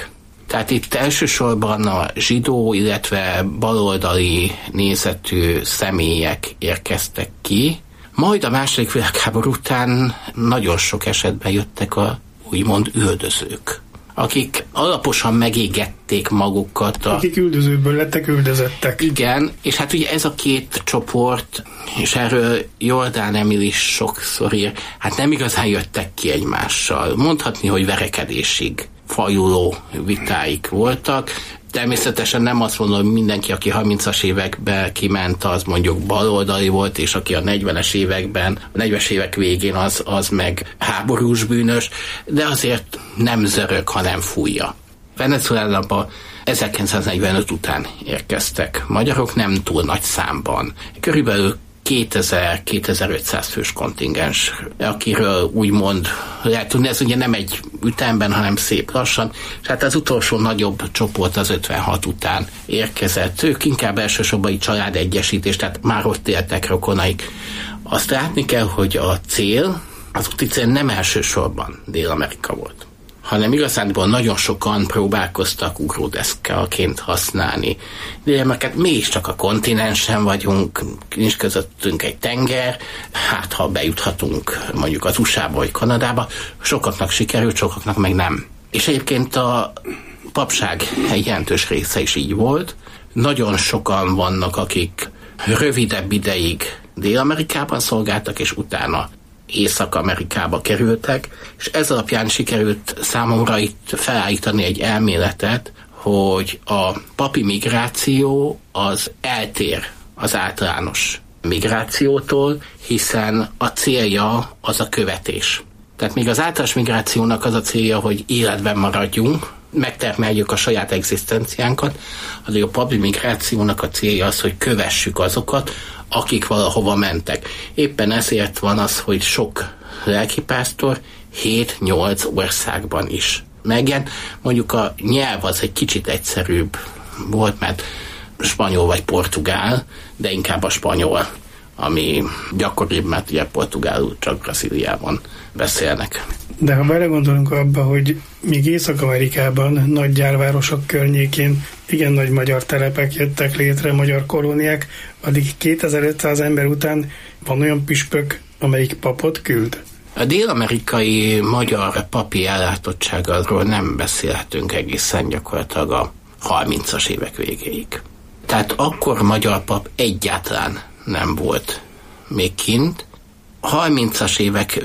Tehát itt elsősorban a zsidó, illetve baloldali nézetű személyek érkeztek ki. Majd a második világháború után nagyon sok esetben jöttek a úgymond üldözők, akik alaposan megégették magukat. A... Akik üldözőből lettek üldözettek. Igen, és hát ugye ez a két csoport, és erről Jordán Emil is sokszor ír, hát nem igazán jöttek ki egymással. Mondhatni, hogy verekedésig fajuló vitáik voltak. Természetesen nem azt mondom, hogy mindenki, aki harmincas években kiment, az mondjuk baloldali volt, és aki a negyvenes években, a negyvenes évek végén az, az meg háborús bűnös, de azért nem zörög, hanem fújja. Venezuelába ezerkilencszáznegyvenöt után érkeztek magyarok, nem túl nagy számban. Körülbelül kétezer-kétezer-ötszáz fős kontingens, akiről úgymond lehet tudni, ez ugye nem egy ütemben, hanem szép lassan, és hát az utolsó nagyobb csoport az ötvenhat után érkezett. Ők inkább elsősorban családegyesítés, tehát már ott éltek rokonaik. Azt látni kell, hogy a cél, az úti cél nem elsősorban Dél-Amerika volt, hanem igazándiból nagyon sokan próbálkoztak ugródeszkaként használni. De mert mégiscsak a kontinensen vagyunk, nincs közöttünk egy tenger, hát ha bejuthatunk mondjuk az u es á-ba vagy Kanadába, sokaknak sikerült, sokaknak meg nem. És egyébként a papság egy jelentős része is így volt. Nagyon sokan vannak, akik rövidebb ideig Dél-Amerikában szolgáltak, és utána Észak-Amerikába kerültek, és ez alapján sikerült számomra itt felállítani egy elméletet, hogy a papi migráció az eltér az általános migrációtól, hiszen a célja az a követés. Tehát még az általános migrációnak az a célja, hogy életben maradjunk, megtermeljük a saját egzisztenciánkat, azért a papi migrációnak a célja az, hogy kövessük azokat, akik valahova mentek. Éppen ezért van az, hogy sok lelkipásztor hét-nyolc országban is megjelent. Mondjuk a nyelv az egy kicsit egyszerűbb volt, mert spanyol vagy portugál, de inkább a spanyol, ami gyakoribb, mert ugye portugálul csak Brazíliában beszélnek. De ha belegondolunk abba, hogy még Észak-Amerikában nagy gyárvárosok környékén igen nagy magyar telepek jöttek létre, magyar kolóniák, addig kétezer-ötszáz ember után van olyan püspök, amelyik papot küld? A dél-amerikai magyar papi ellátottságról nem beszélhetünk egészen gyakorlatilag a harmincas évek végéig. Tehát akkor magyar pap egyáltalán nem volt még kint. harmincas évek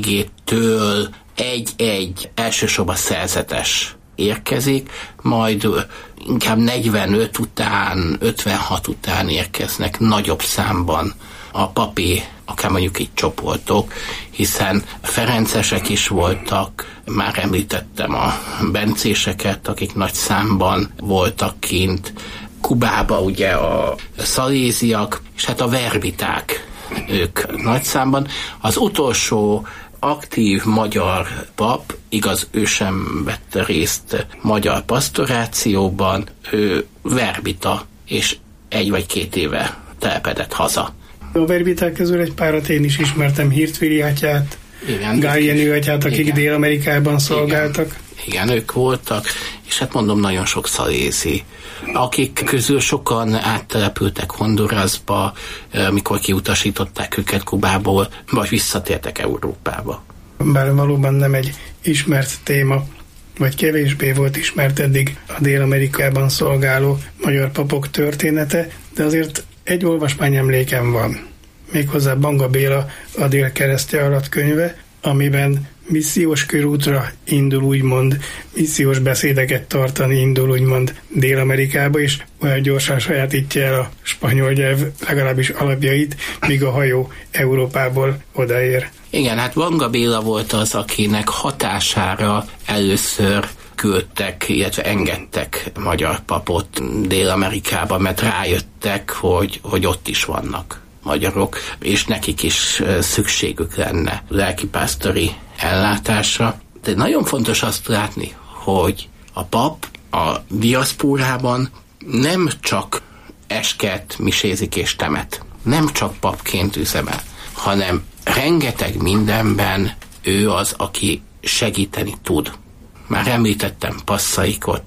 végétől egy-egy elsősorban szerzetes érkezik, majd inkább negyvenöt után, ötvenhat után érkeznek nagyobb számban a papi, akár mondjuk így csoportok, hiszen ferencesek is voltak, már említettem a bencéseket, akik nagy számban voltak kint, Kubába ugye a szaléziak, és hát a verbiták, ők nagy számban. Az utolsó aktív magyar pap, igaz, ő sem vette részt magyar pasztorációban, ő verbita, és egy vagy két éve telepedett haza. A verbiták közül egy párat én is ismertem, Hirtvili atyát, Gál Jenő atyát, akik igen. Dél-Amerikában szolgáltak. Igen. Igen, ők voltak, és hát mondom, nagyon sok szalézi, akik közül sokan áttelepültek Hondurasba, amikor kiutasították őket Kubából, vagy visszatértek Európába. Bár valóban nem egy ismert téma, vagy kevésbé volt ismert eddig a Dél-Amerikában szolgáló magyar papok története, de azért egy olvasmányemlékem van. Méghozzá Banga Béla a Dél keresztje alatt könyve, amiben missziós körútra indul, úgymond, missziós beszédeket tartani indul, úgymond Dél-Amerikába, és olyan gyorsan sajátítja el a spanyol nyelv legalábbis alapjait, míg a hajó Európából odaér. Igen, hát Banga Béla volt az, akinek hatására először küldtek, illetve engedtek magyar papot Dél-Amerikába, mert rájöttek, hogy, hogy ott is vannak magyarok, és nekik is szükségük lenne lelkipásztori ellátásra. De nagyon fontos azt látni, hogy a pap a diaszpórában nem csak esket, misézik és temet, nem csak papként üzemel, hanem rengeteg mindenben ő az, aki segíteni tud. Már említettem Passzaikot,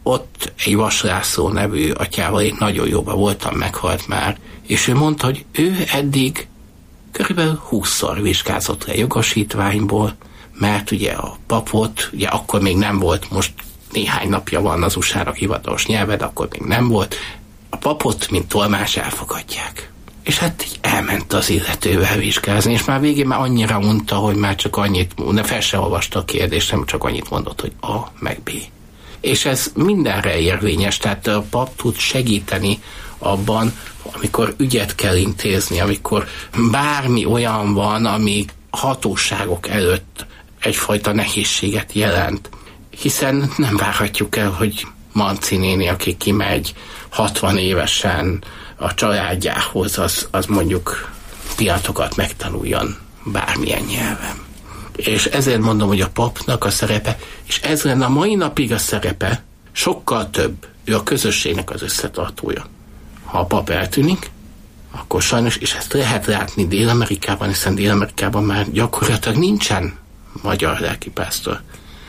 ott egy Vas László nevű atyával én nagyon jóban voltam, meghalt már, és ő mondta, hogy ő eddig körülbelül húszszor vizsgázott le jogosítványból, mert ugye a papot, ugye akkor még nem volt, most néhány napja van az u es á-ra hivatalos nyelved, akkor még nem volt, a papot, mint tolmás elfogadják. És hát így elment az illetővel vizsgázni, és már végén már annyira mondta, hogy már csak annyit, ne fel se olvasta a kérdést, nem csak annyit mondott, hogy A meg B. És ez mindenre érvényes, tehát a pap tud segíteni abban, amikor ügyet kell intézni, amikor bármi olyan van, ami hatóságok előtt egyfajta nehézséget jelent. Hiszen nem várhatjuk el, hogy Manci néni, aki kimegy hatvan évesen a családjához, az, az mondjuk pillanatokat megtanuljon bármilyen nyelven. És ezért mondom, hogy a papnak a szerepe, és ez lenne a mai napig a szerepe, sokkal több, ő a közösségnek az összetartója. Ha a pap eltűnik, akkor sajnos, és ezt lehet látni Dél-Amerikában, hiszen Dél-Amerikában már gyakorlatilag nincsen magyar lelkipásztor.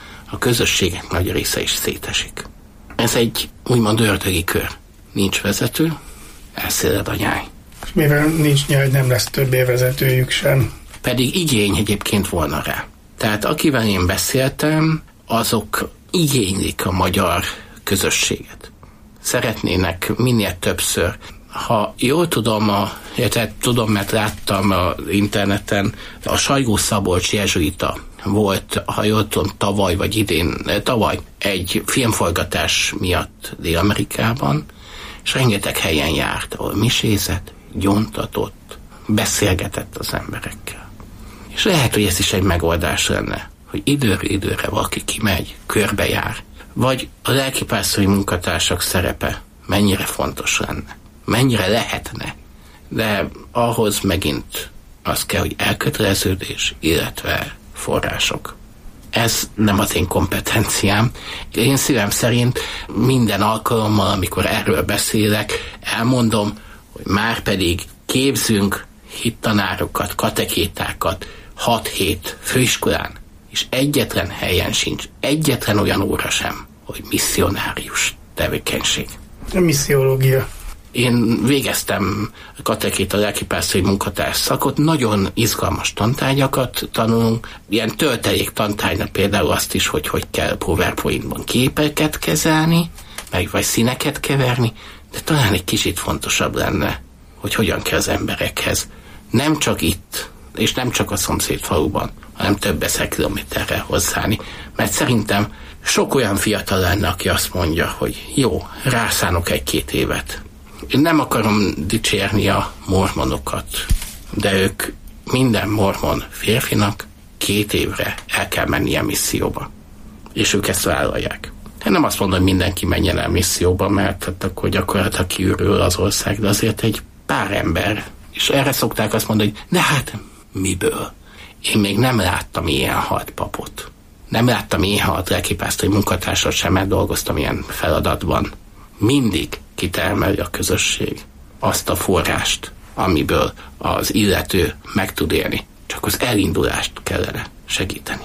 A közösségek nagy része is szétesik. Ez egy úgymond ördögi kör. Nincs vezető, elszéled a nyáj. Mivel nincs nyáj, nem lesz többé vezetőjük sem. Pedig igény egyébként volna rá. Tehát akivel én beszéltem, azok igénylik a magyar közösséget. Szeretnének minél többször. Ha jól tudom, a, illetve tudom, mert láttam az interneten, a Sajgó Szabolcs jezsuita volt, ha jól tudom, tavaly vagy idén, tavaly egy filmforgatás miatt Dél-Amerikában, és rengeteg helyen járt, ahol misézett, gyóntatott, beszélgetett az emberekkel. És lehet, hogy ez is egy megoldás lenne, hogy időről időre valaki kimegy, körbejár, vagy a lelkipásztori munkatársak szerepe mennyire fontos lenne, mennyire lehetne, de ahhoz megint az kell, hogy elköteleződés, illetve források. Ez nem az én kompetenciám. Én szívem szerint minden alkalommal, amikor erről beszélek, elmondom, hogy már pedig képzünk hittanárokat, katekétákat hat-hét főiskolán, és egyetlen helyen sincs, egyetlen olyan óra sem, hogy misszionárius tevékenység. A missziológia. Én végeztem katekéta lelkipásztori munkatárs szakot, nagyon izgalmas tantárgyakat tanulunk, ilyen töltelék tantárgynak például azt is, hogy hogy kell PowerPointban képeket kezelni, meg vagy színeket keverni, de talán egy kicsit fontosabb lenne, hogy hogyan kell az emberekhez. Nem csak itt, és nem csak a szomszéd faluban, hanem több ezer kilométerre hozzáni, mert szerintem sok olyan fiatal lenne, aki azt mondja, hogy jó, rászánok egy-két évet. Én nem akarom dicsérni a mormonokat, de ők minden mormon férfinak két évre el kell mennie misszióba. És ők ezt vállalják. Én nem azt mondom, hogy mindenki menjen el misszióba, mert hát akkor gyakorlatilag kiürül az ország, de azért egy pár ember, és erre szokták azt mondani, hogy de hát miből? Én még nem láttam ilyen halt papot. Nem láttam ilyen halt lelkipásztori munkatársat sem, mert dolgoztam ilyen feladatban. Mindig kitermeli a közösség azt a forrást, amiből az illető meg tud élni. Csak az elindulást kellene segíteni.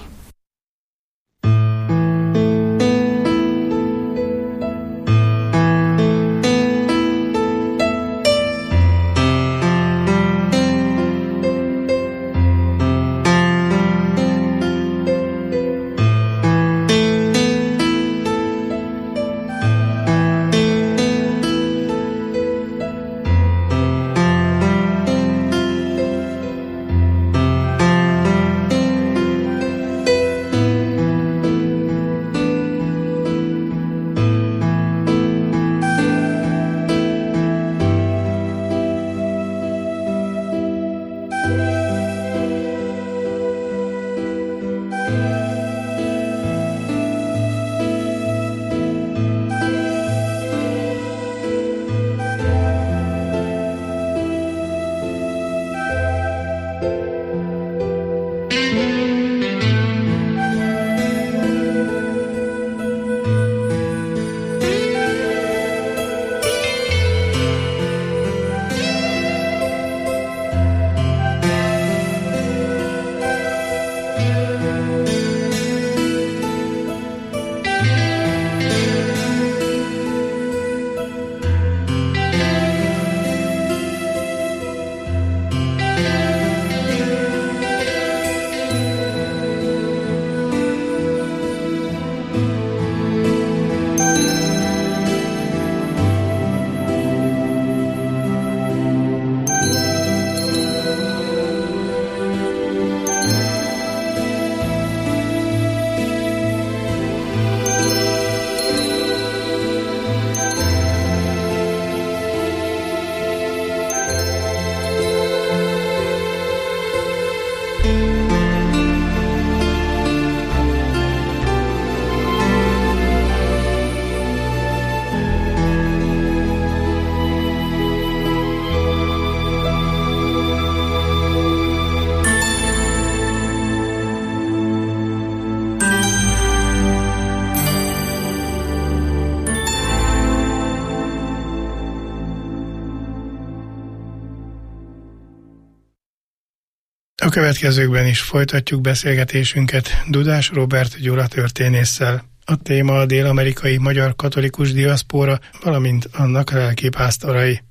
A következőkben is folytatjuk beszélgetésünket Dudás Róbert Gyula történésszel. A téma a dél-amerikai magyar katolikus diaszpóra, valamint annak lelkipásztorai.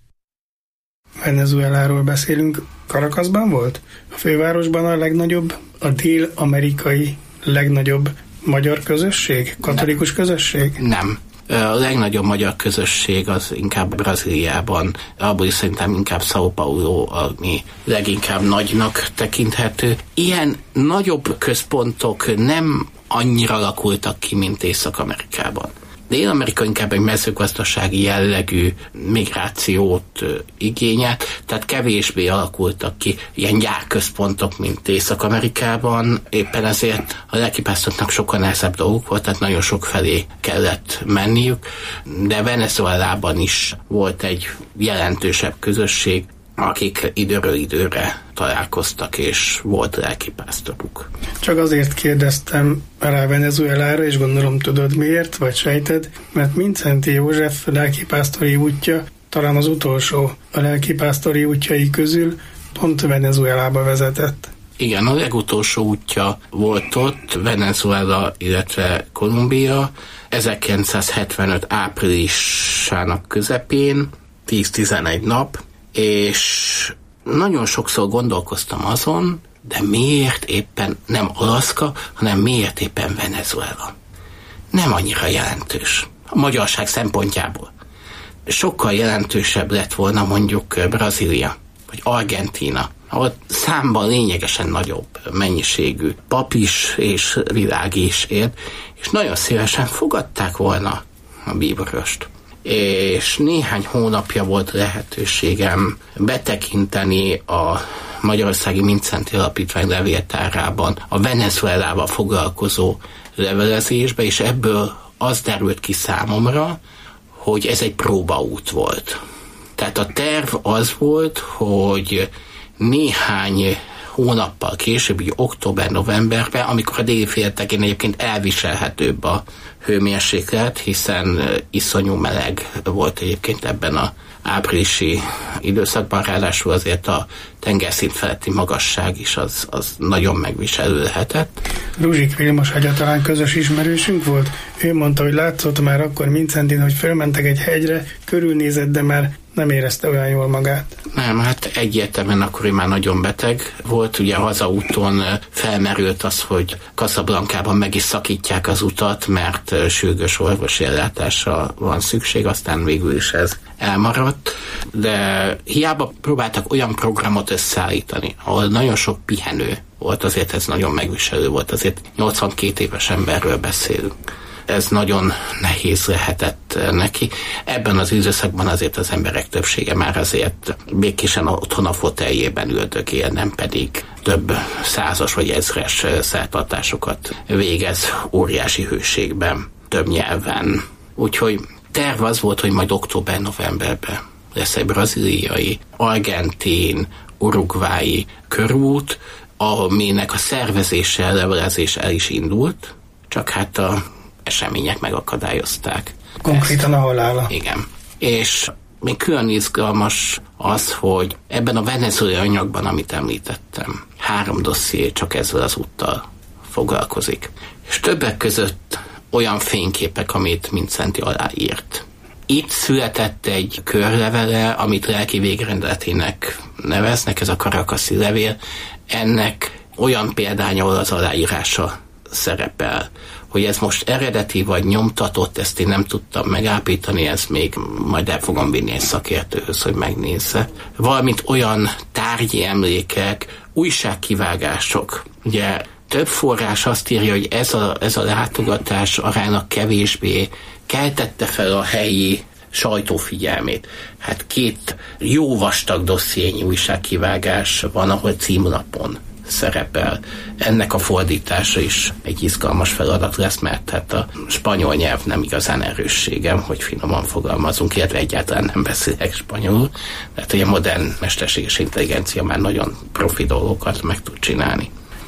Venezueláról beszélünk. Caracasban volt? A fővárosban a legnagyobb, a dél-amerikai legnagyobb magyar közösség? Katolikus nem. közösség? Nem. A legnagyobb magyar közösség az inkább Brazíliában, abból is szerintem inkább São Paulo, ami leginkább nagynak tekinthető. Ilyen nagyobb központok nem annyira alakultak ki, mint Észak-Amerikában. Dél-Amerika inkább egy mezőgazdasági jellegű migrációt igényelt, tehát kevésbé alakultak ki ilyen gyárközpontok, mint Észak-Amerikában. Éppen ezért a lelkipásztoroknak sokkal nehezebb dolguk volt, tehát nagyon sok felé kellett menniük, de Venezuelában is volt egy jelentősebb közösség, akik időről időre találkoztak, és volt lelkipásztoruk. Csak azért kérdeztem rá Venezuelára, és gondolom tudod miért, vagy sejted, mert Mindszenty József lelkipásztori útja talán az utolsó a lelkipásztori útjai közül pont Venezuelába vezetett. Igen, a legutolsó útja volt ott, Venezuela, illetve Kolumbia, ezerkilencszázhetvenöt áprilisának közepén, tíz-tizenegy nap, és nagyon sokszor gondolkoztam azon, de miért éppen nem Alaszka, hanem miért éppen Venezuela? Nem annyira jelentős a magyarság szempontjából. Sokkal jelentősebb lett volna mondjuk Brazília, vagy Argentína, ahol számban lényegesen nagyobb mennyiségű pap is és világ is élt, és nagyon szívesen fogadták volna a bíboröst. És néhány hónapja volt lehetőségem betekinteni a Magyarországi Mindszenty Alapítvány levéltárában a Venezuelával foglalkozó levelezésbe, és ebből az derült ki számomra, hogy ez egy próbaút volt. Tehát a terv az volt, hogy néhány hónappal később, így október-novemberben, amikor a déli féltekén egyébként elviselhetőbb a hőmérséklet, hiszen iszonyú meleg volt egyébként ebben a áprilisi időszakban, ráadásul azért a tengerszint feletti magasság is az, az nagyon megviselő lehetett. Ruzsik Vilmos egyáltalán közös ismerősünk volt. Ő mondta, hogy látszott már akkor Mindszentin, hogy fölmentek egy hegyre, körülnézett, de már nem érezte olyan jól magát. Nem, hát egyértelműen akkor már nagyon beteg volt. Ugye hazaúton felmerült az, hogy Casablancában meg is szakítják az utat, mert sürgős orvosi ellátásra van szükség, aztán végül is ez elmaradt. De hiába próbáltak olyan programot összeállítani, ahol nagyon sok pihenő volt, azért ez nagyon megviselő volt, azért nyolcvankét éves emberről beszélünk. Ez nagyon nehéz lehetett neki. Ebben az időszakban azért az emberek többsége már azért békésen otthon a foteljében üldögél, nem pedig több százas vagy ezres szertartásokat végez óriási hőségben, több nyelven. Úgyhogy terv az volt, hogy majd október-novemberben lesz egy brazíliai, argentin, uruguayi körút, aminek a szervezése, levelezés el is indult, csak hát a események megakadályozták. Konkrétan a halála. Igen. És még külön izgalmas az, hogy ebben a venezuelai anyagban, amit említettem, három dosszié csak ezzel az úttal foglalkozik. És többek között olyan fényképek, amit Mindszenty aláírt. Itt született egy körlevele, amit lelki végrendeletének neveznek, ez a Caracasi levél. Ennek olyan példánya, ahol az aláírása szerepel. Hogy ez most eredeti vagy nyomtatott, ezt én nem tudtam megállapítani, ezt még majd el fogom vinni egy szakértőhöz, hogy megnézze. Valamint olyan tárgyi emlékek, újságkivágások. Ugye több forrás azt írja, hogy ez a, ez a látogatás aránylag kevésbé keltette fel a helyi sajtó figyelmét. Hát két jó vastag dossziényi újságkivágás van, ahol címlapon szerepel. Ennek a fordítása is egy izgalmas feladat lesz, mert hát a spanyol nyelv nem igazán erősségem, hogy finoman fogalmazunk, illetve egyáltalán nem beszélek spanyolul, tehát hogy a modern mesterséges intelligencia már nagyon profi dolgokat meg tud csinálni.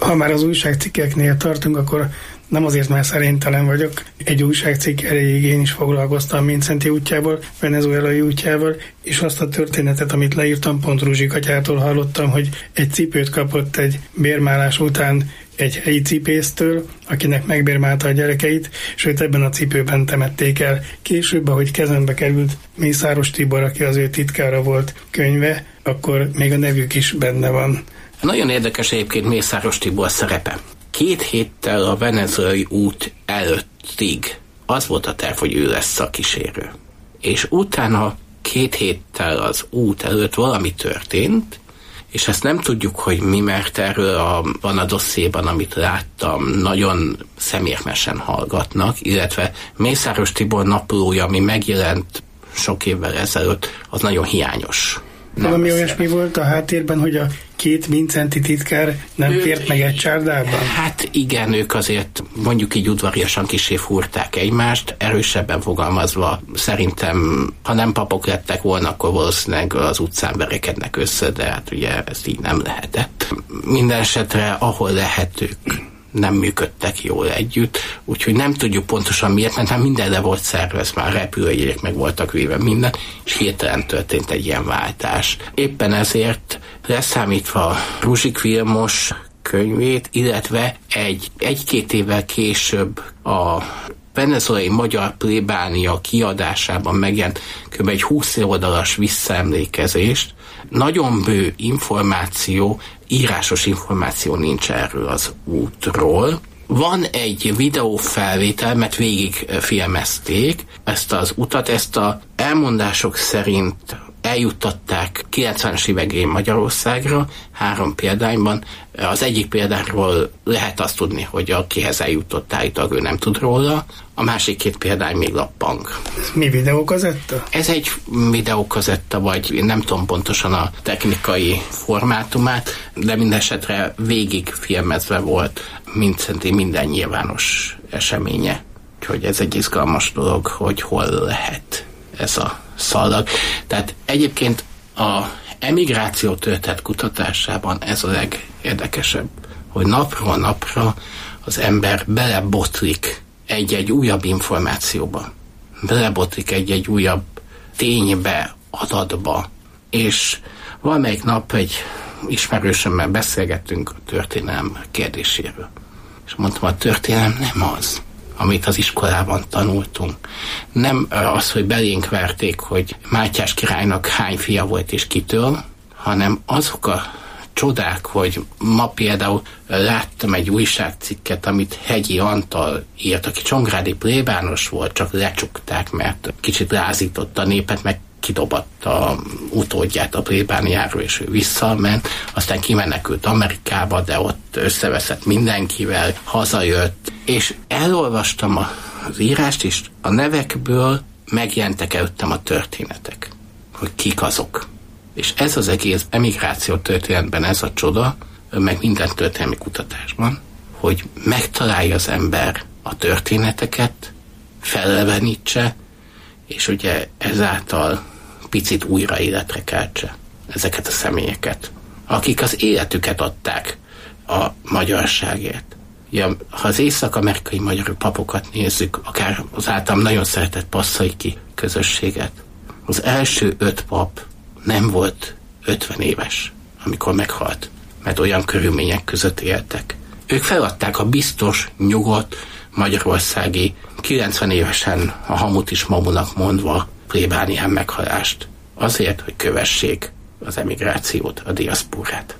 Ha már az újságcikkeknél tartunk, akkor nem azért, mert szerénytelen vagyok. Egy újságcikk erejéig én is foglalkoztam Mindszenty útjával, venezuelai útjával, és azt a történetet, amit leírtam, pont Ruzsik atyától hallottam, hogy egy cipőt kapott egy bérmálás után egy helyi cipésztől, akinek megbérmálta a gyerekeit, és őt ebben a cipőben temették el. Később, ahogy kezembe került Mészáros Tibor, aki az ő titkára volt, könyve, akkor még a nevük is benne van. Nagyon érdekes egyébként Mészáros Tibor szerepe. Két héttel a venezuelai út előttig az volt a terv, hogy ő lesz a kísérő. És utána két héttel az út előtt valami történt, és ezt nem tudjuk, hogy mi, mert erről a, van a dosszéban, amit láttam, nagyon szemérmesen hallgatnak, illetve Mészáros Tibor naplója, ami megjelent sok évvel ezelőtt, az nagyon hiányos. Valami olyasmi volt a háttérben, hogy a két Mindszenty titkár nem ő, fért meg egy csárdában? Hát igen, ők azért mondjuk így udvariasan kissé fúrták egymást, erősebben fogalmazva szerintem, ha nem papok lettek volna, akkor valószínűleg az utcán verekednek össze, de hát ugye ez így nem lehetett. Minden esetre, ahol lehetők, nem működtek jól együtt, úgyhogy nem tudjuk pontosan miért, mert hát minden le volt szervezve, már repülőjegyek meg voltak véve minden, és hirtelen történt egy ilyen váltás. Éppen ezért leszámítva Ruzsik Vilmos könyvét, illetve egy, egy-két évvel később a venezuelai magyar plébánia kiadásában megjelent kb. Egy húsz oldalas visszaemlékezést, nagyon bő információ, írásos információ nincs erről az útról. Van egy videófelvétel, mert végig filmezték ezt az utat, ezt a elmondások szerint eljuttatták kilencvenes évekén Magyarországra, három példányban. Az egyik példáról lehet azt tudni, hogy akihez eljutott állítólag ő nem tud róla, a másik két példány még lappang. Mi videókazetta? Ez egy videókazetta, vagy nem tudom pontosan a technikai formátumát, de minden esetre végig filmezve volt Mindszenty minden nyilvános eseménye. Úgyhogy ez egy izgalmas dolog, hogy hol lehet ez a szalag. Tehát egyébként a emigráció történet kutatásában ez a legérdekesebb, hogy napról napra az ember belebotlik egy-egy újabb információba, belebotlik egy-egy újabb ténybe, adatba, és valamelyik nap egy ismerősömmel beszélgettünk a történelem kérdéséről. És mondtam, a történelem nem az, amit az iskolában tanultunk. Nem az, hogy belénk verték, hogy Mátyás királynak hány fia volt és kitől, hanem azok a csodák, hogy ma például láttam egy újságcikket, amit Hegyi Antal írt, aki csongrádi plébános volt, csak lecsukták, mert kicsit lázította a népet, meg kidobatta utódját a plébániáról, és ő visszament, aztán kimenekült Amerikába, de ott összeveszett mindenkivel, hazajött, és elolvastam az írást, és a nevekből megjelentek előttem a történetek, hogy kik azok. És ez az egész emigráció történetben ez a csoda, meg minden történelmi kutatásban, hogy megtalálja az ember a történeteket, fellevenítse, és ugye ezáltal picit újra életre keltse ezeket a személyeket, akik az életüket adták a magyarságért. Ja, ha az észak-amerikai magyar papokat nézzük, akár az általam nagyon szeretett passzaiki közösséget, az első öt pap nem volt ötven éves, amikor meghalt, mert olyan körülmények között éltek. Ők feladták a biztos, nyugodt, magyarországi, kilencven évesen a hamut is mamunak mondva plébánián meghalást, azért, hogy kövessék az emigrációt, a diaszpórát.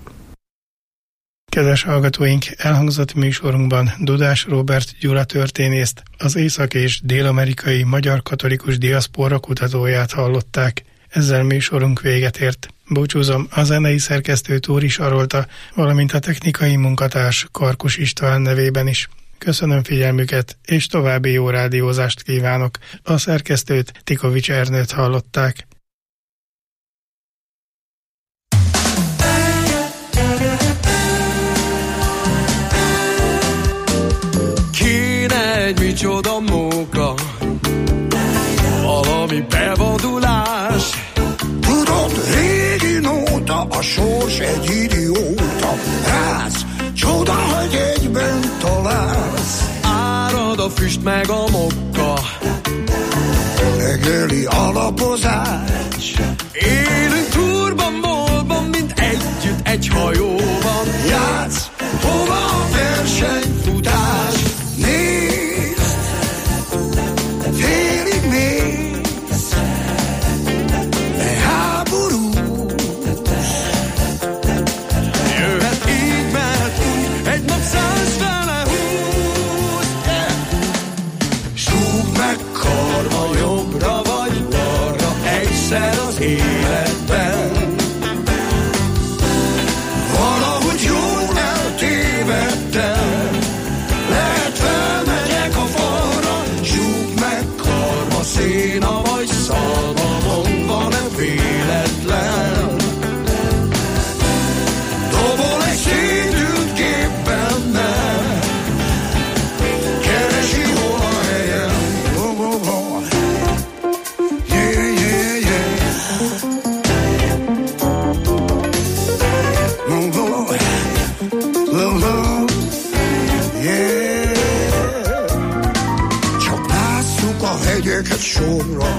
Kedves hallgatóink, elhangzott műsorunkban Dudás Róbert Gyula történészt, az észak- és dél-amerikai magyar katolikus diaszpóra kutatóját hallották. Ezzel műsorunk véget ért. Búcsúzom a zenei szerkesztő Tóri Sarolta, valamint a technikai munkatárs Karkus István nevében is. Köszönöm figyelmüket, és további jó rádiózást kívánok. A szerkesztőt, Tikovics Ernőt hallották. Kéne egy micsoda móka, valami bevadulás. Tudod, régi nóta, a sors egy idióta. Rász, csoda, füst meg a mokka. Reggeli alapozás. Élünk túrban, molban, mint együtt egy hajóban. Játsz, hova a versenyfutás? Nézd, félig mész, ne háborús. Jöhet így, mehet úgy, egy nap száz vele húsz. Yeah. Súgd meg karma jobbra vagy balra, egyszer az életben. Valahogy jól eltévedtem, lehet felmegyek a falra. Súgd meg karma, széna vagy szalma, mondva nem véletlen. Dobol egy szédült gép bennem, keresi hol a helyen. Oh, oh, oh. Yeah, yeah, yeah. Oh, oh. Oh, oh. Yeah. Csak lásszuk a hegyeket sorra,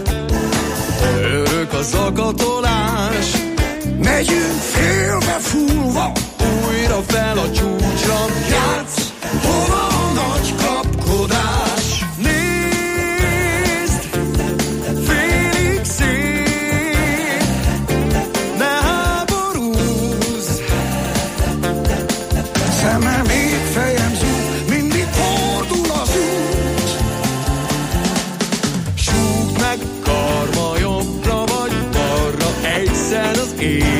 örök a zakatolás. Megyünk félbe fúlva, újra fel a csúcsra. Játsz, hova a nagy kapkodás? Nézd, félig szép, ne háborúzz. Szemem ég, fejem zúg, mindig fordul az út. Súgd meg karma jobbra vagy balra, egyszer az élet.